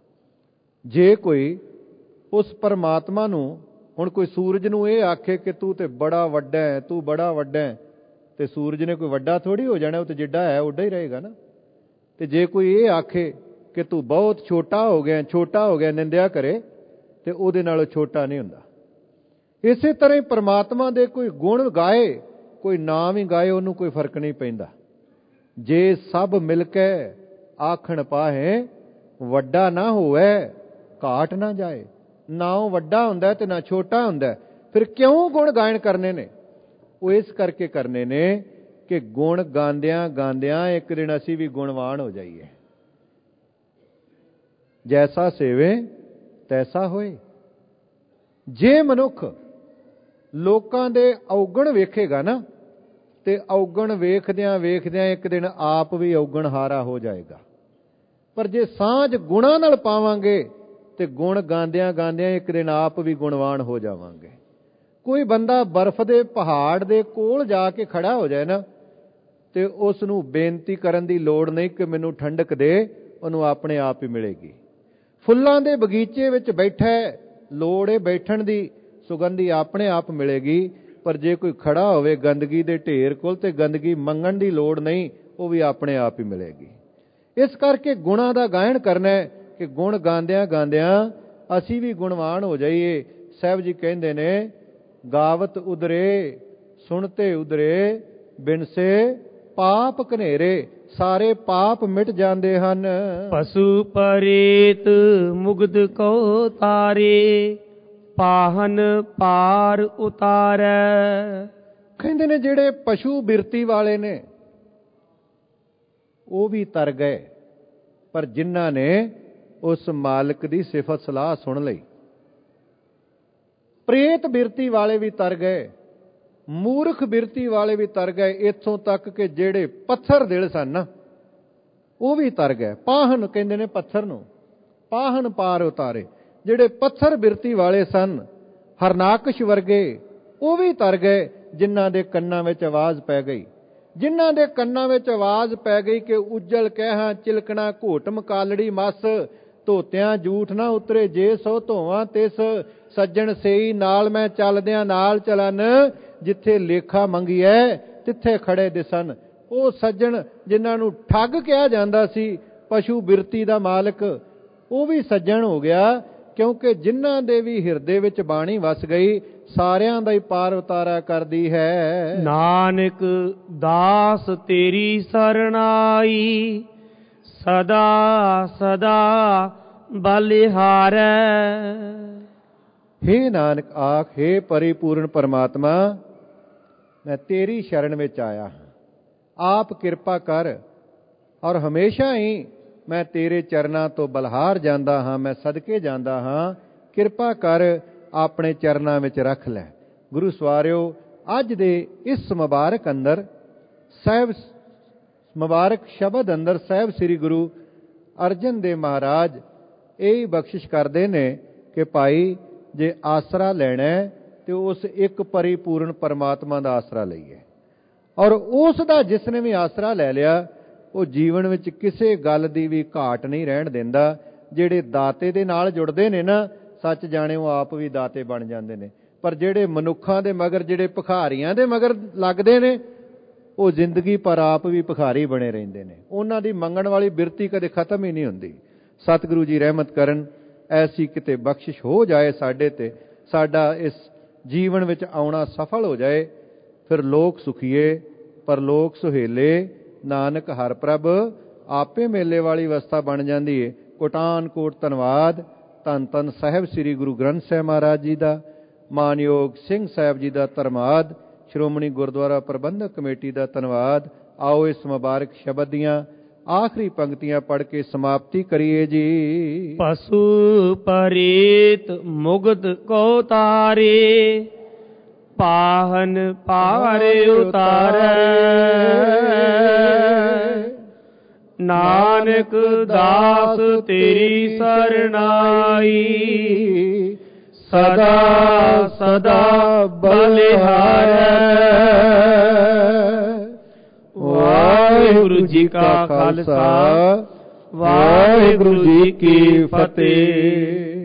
ਜੇ ਕੋਈ ਉਸ ਪਰਮਾਤਮਾ ਨੂੰ, ਹੁਣ ਕੋਈ ਸੂਰਜ ਨੂੰ ਇਹ ਆਖੇ ਕਿ ਤੂੰ ਤੇ ਬੜਾ ਵੱਡਾ ਹੈ, ਤੂੰ ਬੜਾ ਵੱਡਾ ਹੈ, ਤੇ ਸੂਰਜ ਨੇ ਕੋਈ ਵੱਡਾ ਥੋੜੀ ਹੋ ਜਾਣਾ, ਉਹ ਤੇ ਜਿੱਡਾ ਹੈ ਉੱਡਾ ਹੀ ਰਹੇਗਾ ਨਾ। ਤੇ ਜੇ ਕੋਈ ਇਹ ਆਖੇ ਕਿ ਤੂੰ ਬਹੁਤ ਛੋਟਾ ਹੋ ਗਿਆ, ਨਿੰਦਿਆ ਕਰੇ, ਤੇ ਉਹਦੇ ਨਾਲੋਂ ਛੋਟਾ ਨਹੀਂ ਹੁੰਦਾ। ਇਸੇ ਤਰ੍ਹਾਂ ਹੀ ਪਰਮਾਤਮਾ ਦੇ ਕੋਈ ਗੁਣ ਗਾਏ, ਕੋਈ ਨਾਮ ਹੀ ਗਾਏ, ਉਹਨੂੰ ਕੋਈ ਫਰਕ ਨਹੀਂ ਪੈਂਦਾ। ਜੇ ਸਭ ਮਿਲ ਕੇ ਆਖਣ ਪਾਹੇ ਵੱਡਾ ਨਾ ਹੋਵੇ ਘਾਟ ਨਾ ਜਾਏ। ਨਾ ਉਹ ਵੱਡਾ ਹੁੰਦਾ ਤੇ ਨਾ ਛੋਟਾ ਹੁੰਦਾ, ਫਿਰ ਕਿਉਂ ਗੁਣ ਗਾਇਨ ਕਰਨੇ ਨੇ? ਉਹ ਇਸ ਕਰਕੇ ਕਰਨੇ ਨੇ ਕਿ ਗੁਣ ਗਾਉਂਦਿਆਂ ਗਾਉਂਦਿਆਂ ਇੱਕ ਦਿਨ ਅਸੀਂ ਵੀ ਗੁਣਵਾਨ ਹੋ ਜਾਈਏ। ਜੈਸਾ ਸੇਵੇ ਤੈਸਾ ਹੋਏ। ਜੇ ਮਨੁੱਖ ਲੋਕਾਂ ਦੇ ਔਗਣ ਵੇਖੇਗਾ ਨਾ, ਤੇ ਔਗਣ ਵੇਖਦਿਆਂ ਵੇਖਦਿਆਂ ਇੱਕ ਦਿਨ ਆਪ ਵੀ ਔਗਣ ਹਾਰਾ ਹੋ ਜਾਏਗਾ। ਪਰ ਜੇ ਸਾਂਝ ਗੁਣਾਂ ਨਾਲ ਪਾਵਾਂਗੇ ਤੇ ਗੁਣ ਗਾਉਂਦਿਆਂ ਗਾਉਂਦਿਆਂ ਇੱਕ ਦਿਨ ਆਪ ਵੀ ਗੁਣਵਾਨ ਹੋ ਜਾਵਾਂਗੇ। ਕੋਈ ਬੰਦਾ ਬਰਫ਼ ਦੇ ਪਹਾੜ ਦੇ ਕੋਲ ਜਾ ਕੇ ਖੜਾ ਹੋ ਜਾਏ ਨਾ, ਤੇ ਉਸ ਨੂੰ ਬੇਨਤੀ ਕਰਨ ਦੀ ਲੋੜ ਨਹੀਂ ਕਿ ਮੈਨੂੰ ਠੰਡਕ ਦੇ, ਉਹਨੂੰ ਆਪਣੇ ਆਪ ਹੀ ਮਿਲੇਗੀ। ਫੁੱਲਾਂ ਦੇ ਬਗੀਚੇ ਵਿੱਚ ਬੈਠਾ, ਲੋੜ ਹੈ ਬੈਠਣ ਦੀ, ਸੁਗੰਧੀ ਆਪਣੇ ਆਪ ਮਿਲੇਗੀ। ਪਰ ਜੇ ਕੋਈ ਖੜਾ ਹੋਵੇ ਗੰਦਗੀ ਦੇ ਢੇਰ ਕੋਲ, ਤੇ ਗੰਦਗੀ ਮੰਗਣ ਦੀ ਲੋੜ ਨਹੀਂ, ਉਹ ਵੀ ਆਪਣੇ ਆਪ ਹੀ ਮਿਲੇਗੀ। ਇਸ ਕਰਕੇ ਗੁਣਾਂ ਦਾ ਗਾਇਨ ਕਰਨਾ ਹੈ ਕਿ ਗੁਣ ਗਾਉਂਦਿਆਂ ਗਾਉਂਦਿਆਂ ਅਸੀਂ ਵੀ ਗੁਣਵਾਨ ਹੋ ਜਾਈਏ। ਸਾਹਿਬ ਜੀ ਕਹਿੰਦੇ ਨੇ, ਗਾਵਤ ਉਦਰੇ ਸੁਣਤੇ ਉਦਰੇ ਬਿਨਸੇ ਪਾਪ ਘਨੇਰੇ। ਸਾਰੇ ਪਾਪ ਮਿਟ ਜਾਂਦੇ ਹਨ। ਪਸ਼ੂ ਪਰੇਤ ਮੁਗਧ ਕੋ ਤਾਰੇ ਪਾਹਨ ਪਾਰ ਉਤਾਰੈ। ਕਹਿੰਦੇ ਨੇ ਜਿਹੜੇ ਪਸ਼ੂ ਬਿਰਤੀ ਵਾਲੇ ਨੇ ਉਹ ਵੀ ਤਰ ਗਏ, ਪਰ ਜਿਨ੍ਹਾਂ ਨੇ ਉਸ ਮਾਲਕ ਦੀ ਸਿਫਤ ਸਲਾਹ ਸੁਣ ਲਈ। ਪ੍ਰੇਤ ਬਿਰਤੀ ਵਾਲੇ ਵੀ ਤਰ ਗਏ, ਮੂਰਖ ਬਿਰਤੀ ਵਾਲੇ ਵੀ ਤਰ ਗਏ, ਇੱਥੋਂ ਤੱਕ ਕਿ ਜਿਹੜੇ ਪੱਥਰ ਦਿਲ ਸਨ ਨਾ ਉਹ ਵੀ ਤਰ ਗਏ। ਪਾਹਨ ਕਹਿੰਦੇ ਨੇ ਪੱਥਰ ਨੂੰ, ਪਾਹਨ ਪਾਰ ਉਤਾਰੇ। ਜਿਹੜੇ ਪੱਥਰ ਬਿਰਤੀ ਵਾਲੇ ਸਨ, ਹਰਨਾਕਸ਼ ਵਰਗੇ, ਉਹ ਵੀ ਤਰ ਗਏ, ਜਿਨ੍ਹਾਂ ਦੇ ਕੰਨਾਂ ਵਿੱਚ ਆਵਾਜ਼ ਪੈ ਗਈ। ਜਿਨ੍ਹਾਂ ਦੇ ਕੰਨਾਂ ਵਿੱਚ ਆਵਾਜ਼ ਪੈ ਗਈ ਕਿ ਉੱਜਲ ਕਹਿਹਾਂ ਚਿਲਕਣਾ ਘੋਟ ਮਕਾਲੜੀ ਮਸ, ਧੋਤਿਆਂ ਜੂਠ ਨਾ ਉਤਰੇ, ਜੇ ਸੋ ਧੋਵਾਂ ਤਿਸ ਸੱਜਣ ਸੇਈ, ਨਾਲ ਮੈਂ ਚੱਲਦਿਆਂ ਨਾਲ ਚਲਨ, ਜਿੱਥੇ ਲੇਖਾ ਮੰਗੀਐ ਤਿੱਥੇ ਖੜੇ ਦਿਸਨ। ਉਹ ਸੱਜਣ ਜਿਨ੍ਹਾਂ ਨੂੰ ਠੱਗ ਕਿਹਾ ਜਾਂਦਾ ਸੀ, ਪਸ਼ੂ ਬਿਰਤੀ ਦਾ ਮਾਲਕ, ਉਹ ਵੀ ਸੱਜਣ ਹੋ ਗਿਆ, ਕਿਉਂਕਿ ਜਿਨ੍ਹਾਂ ਦੇ ਵੀ ਹਿਰਦੇ ਵਿੱਚ ਬਾਣੀ ਵਸ ਗਈ, ਸਾਰਿਆਂ ਦਾ ਹੀ ਪਾਰ ਉਤਾਰਾ ਕਰਦੀ ਹੈ। ਨਾਨਕ ਦਾਸ ਤੇਰੀ ਸਰਣਾਈ, ਸਦਾ ਸਦਾ ਬਲਿਹਾਰੈ। ਹੇ ਨਾਨਕ ਆਖ, ਹੇ ਪਰਿਪੂਰਨ ਪਰਮਾਤਮਾ, ਮੈਂ ਤੇਰੀ ਸ਼ਰਨ ਵਿੱਚ ਆਇਆ ਹਾਂ, ਆਪ ਕਿਰਪਾ ਕਰ। ਔਰ ਹਮੇਸ਼ਾ ਹੀ ਮੈਂ ਤੇਰੇ ਚਰਨਾਂ ਤੋਂ ਬਲਹਾਰ ਜਾਂਦਾ ਹਾਂ, ਮੈਂ ਸਦਕੇ ਜਾਂਦਾ ਹਾਂ, ਕਿਰਪਾ ਕਰ ਆਪਣੇ ਚਰਨਾਂ ਵਿੱਚ ਰੱਖ ਲੈ। ਗੁਰੂ ਸਵਾਰਿਓ, ਅੱਜ ਦੇ ਇਸ ਮੁਬਾਰਕ ਅੰਦਰ ਸਾਹਿਬ ਮੁਬਾਰਕ ਸ਼ਬਦ ਅੰਦਰ ਸਾਹਿਬ ਸ੍ਰੀ ਗੁਰੂ ਅਰਜਨ ਦੇਵ ਮਹਾਰਾਜ ਇਹ ਬਖਸ਼ਿਸ਼ ਕਰਦੇ ਨੇ ਕਿ ਭਾਈ ਜੇ ਆਸਰਾ ਲੈਣਾ ਤੇ ਉਸ ਇੱਕ ਪਰਿਪੂਰਨ ਪਰਮਾਤਮਾ ਦਾ ਆਸਰਾ ਲਈਏ। ਔਰ ਉਸ ਦਾ ਜਿਸ ਨੇ ਵੀ ਆਸਰਾ ਲੈ ਲਿਆ, ਉਹ ਜੀਵਨ ਵਿੱਚ ਕਿਸੇ ਗੱਲ ਦੀ ਵੀ ਘਾਟ ਨਹੀਂ ਰਹਿਣ ਦਿੰਦਾ। ਜਿਹੜੇ ਦਾਤੇ ਦੇ ਨਾਲ ਜੁੜਦੇ ਨੇ ਨਾ, ਸੱਚ ਜਾਣੇ ਉਹ ਆਪ ਵੀ ਦਾਤੇ ਬਣ ਜਾਂਦੇ ਨੇ। ਪਰ ਜਿਹੜੇ ਮਨੁੱਖਾਂ ਦੇ ਮਗਰ, ਜਿਹੜੇ ਭਿਖਾਰੀਆਂ ਦੇ ਮਗਰ ਲੱਗਦੇ ਨੇ, ਉਹ ਜ਼ਿੰਦਗੀ ਪਰ ਆਪ ਵੀ ਭਿਖਾਰੀ ਬਣੇ ਰਹਿੰਦੇ ਨੇ। ਉਹਨਾਂ ਦੀ ਮੰਗਣ ਵਾਲੀ ਬਿਰਤੀ ਕਦੇ ਖਤਮ ਹੀ ਨਹੀਂ ਹੁੰਦੀ। ਸਤਿਗੁਰੂ ਜੀ ਰਹਿਮਤ ਕਰਨ, ਐਸੀ ਕਿਤੇ ਬਖਸ਼ਿਸ਼ ਹੋ ਜਾਏ ਸਾਡੇ ਤੇ, ਸਾਡਾ ਇਸ ਜੀਵਨ ਵਿੱਚ ਆਉਣਾ ਸਫਲ ਹੋ ਜਾਏ, ਫਿਰ ਲੋਕ ਸੁਖੀਏ ਪਰਲੋਕ ਸੁਹੇਲੇ। ਨਾਨਕ ਹਰ ਪ੍ਰਭ ਆਪੇ ਮੇਲੇ ਵਾਲੀ ਅਵਸਥਾ ਬਣ ਜਾਂਦੀ ਏ। ਕੋਟਾਨ ਕੋਟ ਧੰਨਵਾਦ। ਧੰਨ ਧੰਨ ਸਾਹਿਬ ਸ੍ਰੀ ਗੁਰੂ ਗ੍ਰੰਥ ਸਾਹਿਬ ਮਹਾਰਾਜ ਜੀ ਦਾ, ਮਾਨਯੋਗ ਸਿੰਘ ਸਾਹਿਬ ਜੀ ਦਾ ਧੰਨਵਾਦ, ਸ਼੍ਰੋਮਣੀ ਗੁਰਦੁਆਰਾ ਪ੍ਰਬੰਧਕ ਕਮੇਟੀ ਦਾ ਧੰਨਵਾਦ। ਆਓ ਇਸ ਮੁਬਾਰਕ ਸ਼ਬਦ ਦੀਆਂ ਆਖਰੀ ਪੰਕਤੀਆਂ ਪੜ੍ਹ ਕੇ ਸਮਾਪਤੀ ਕਰੀਏ ਜੀ। ਪਸ਼ੂ ਪਰੇਤ ਮੁਗਧ ਕੋ ਤਾਰੇ, ਪਾਹਨ ਪਾਰ ਉਤਾਰੈ। ਨਾਨਕ ਦਾਸ ਤੇਰੀ ਸਰਣਾਈ, ਸਦਾ ਸਦਾ ਬਲਿਹਾਰੈ। ਵਾਹਿਗੁਰੂ ਜੀ ਕਾ ਖਾਲਸਾ, ਵਾਹਿਗੁਰੂ ਜੀ ਕੀ ਫਤਿਹ।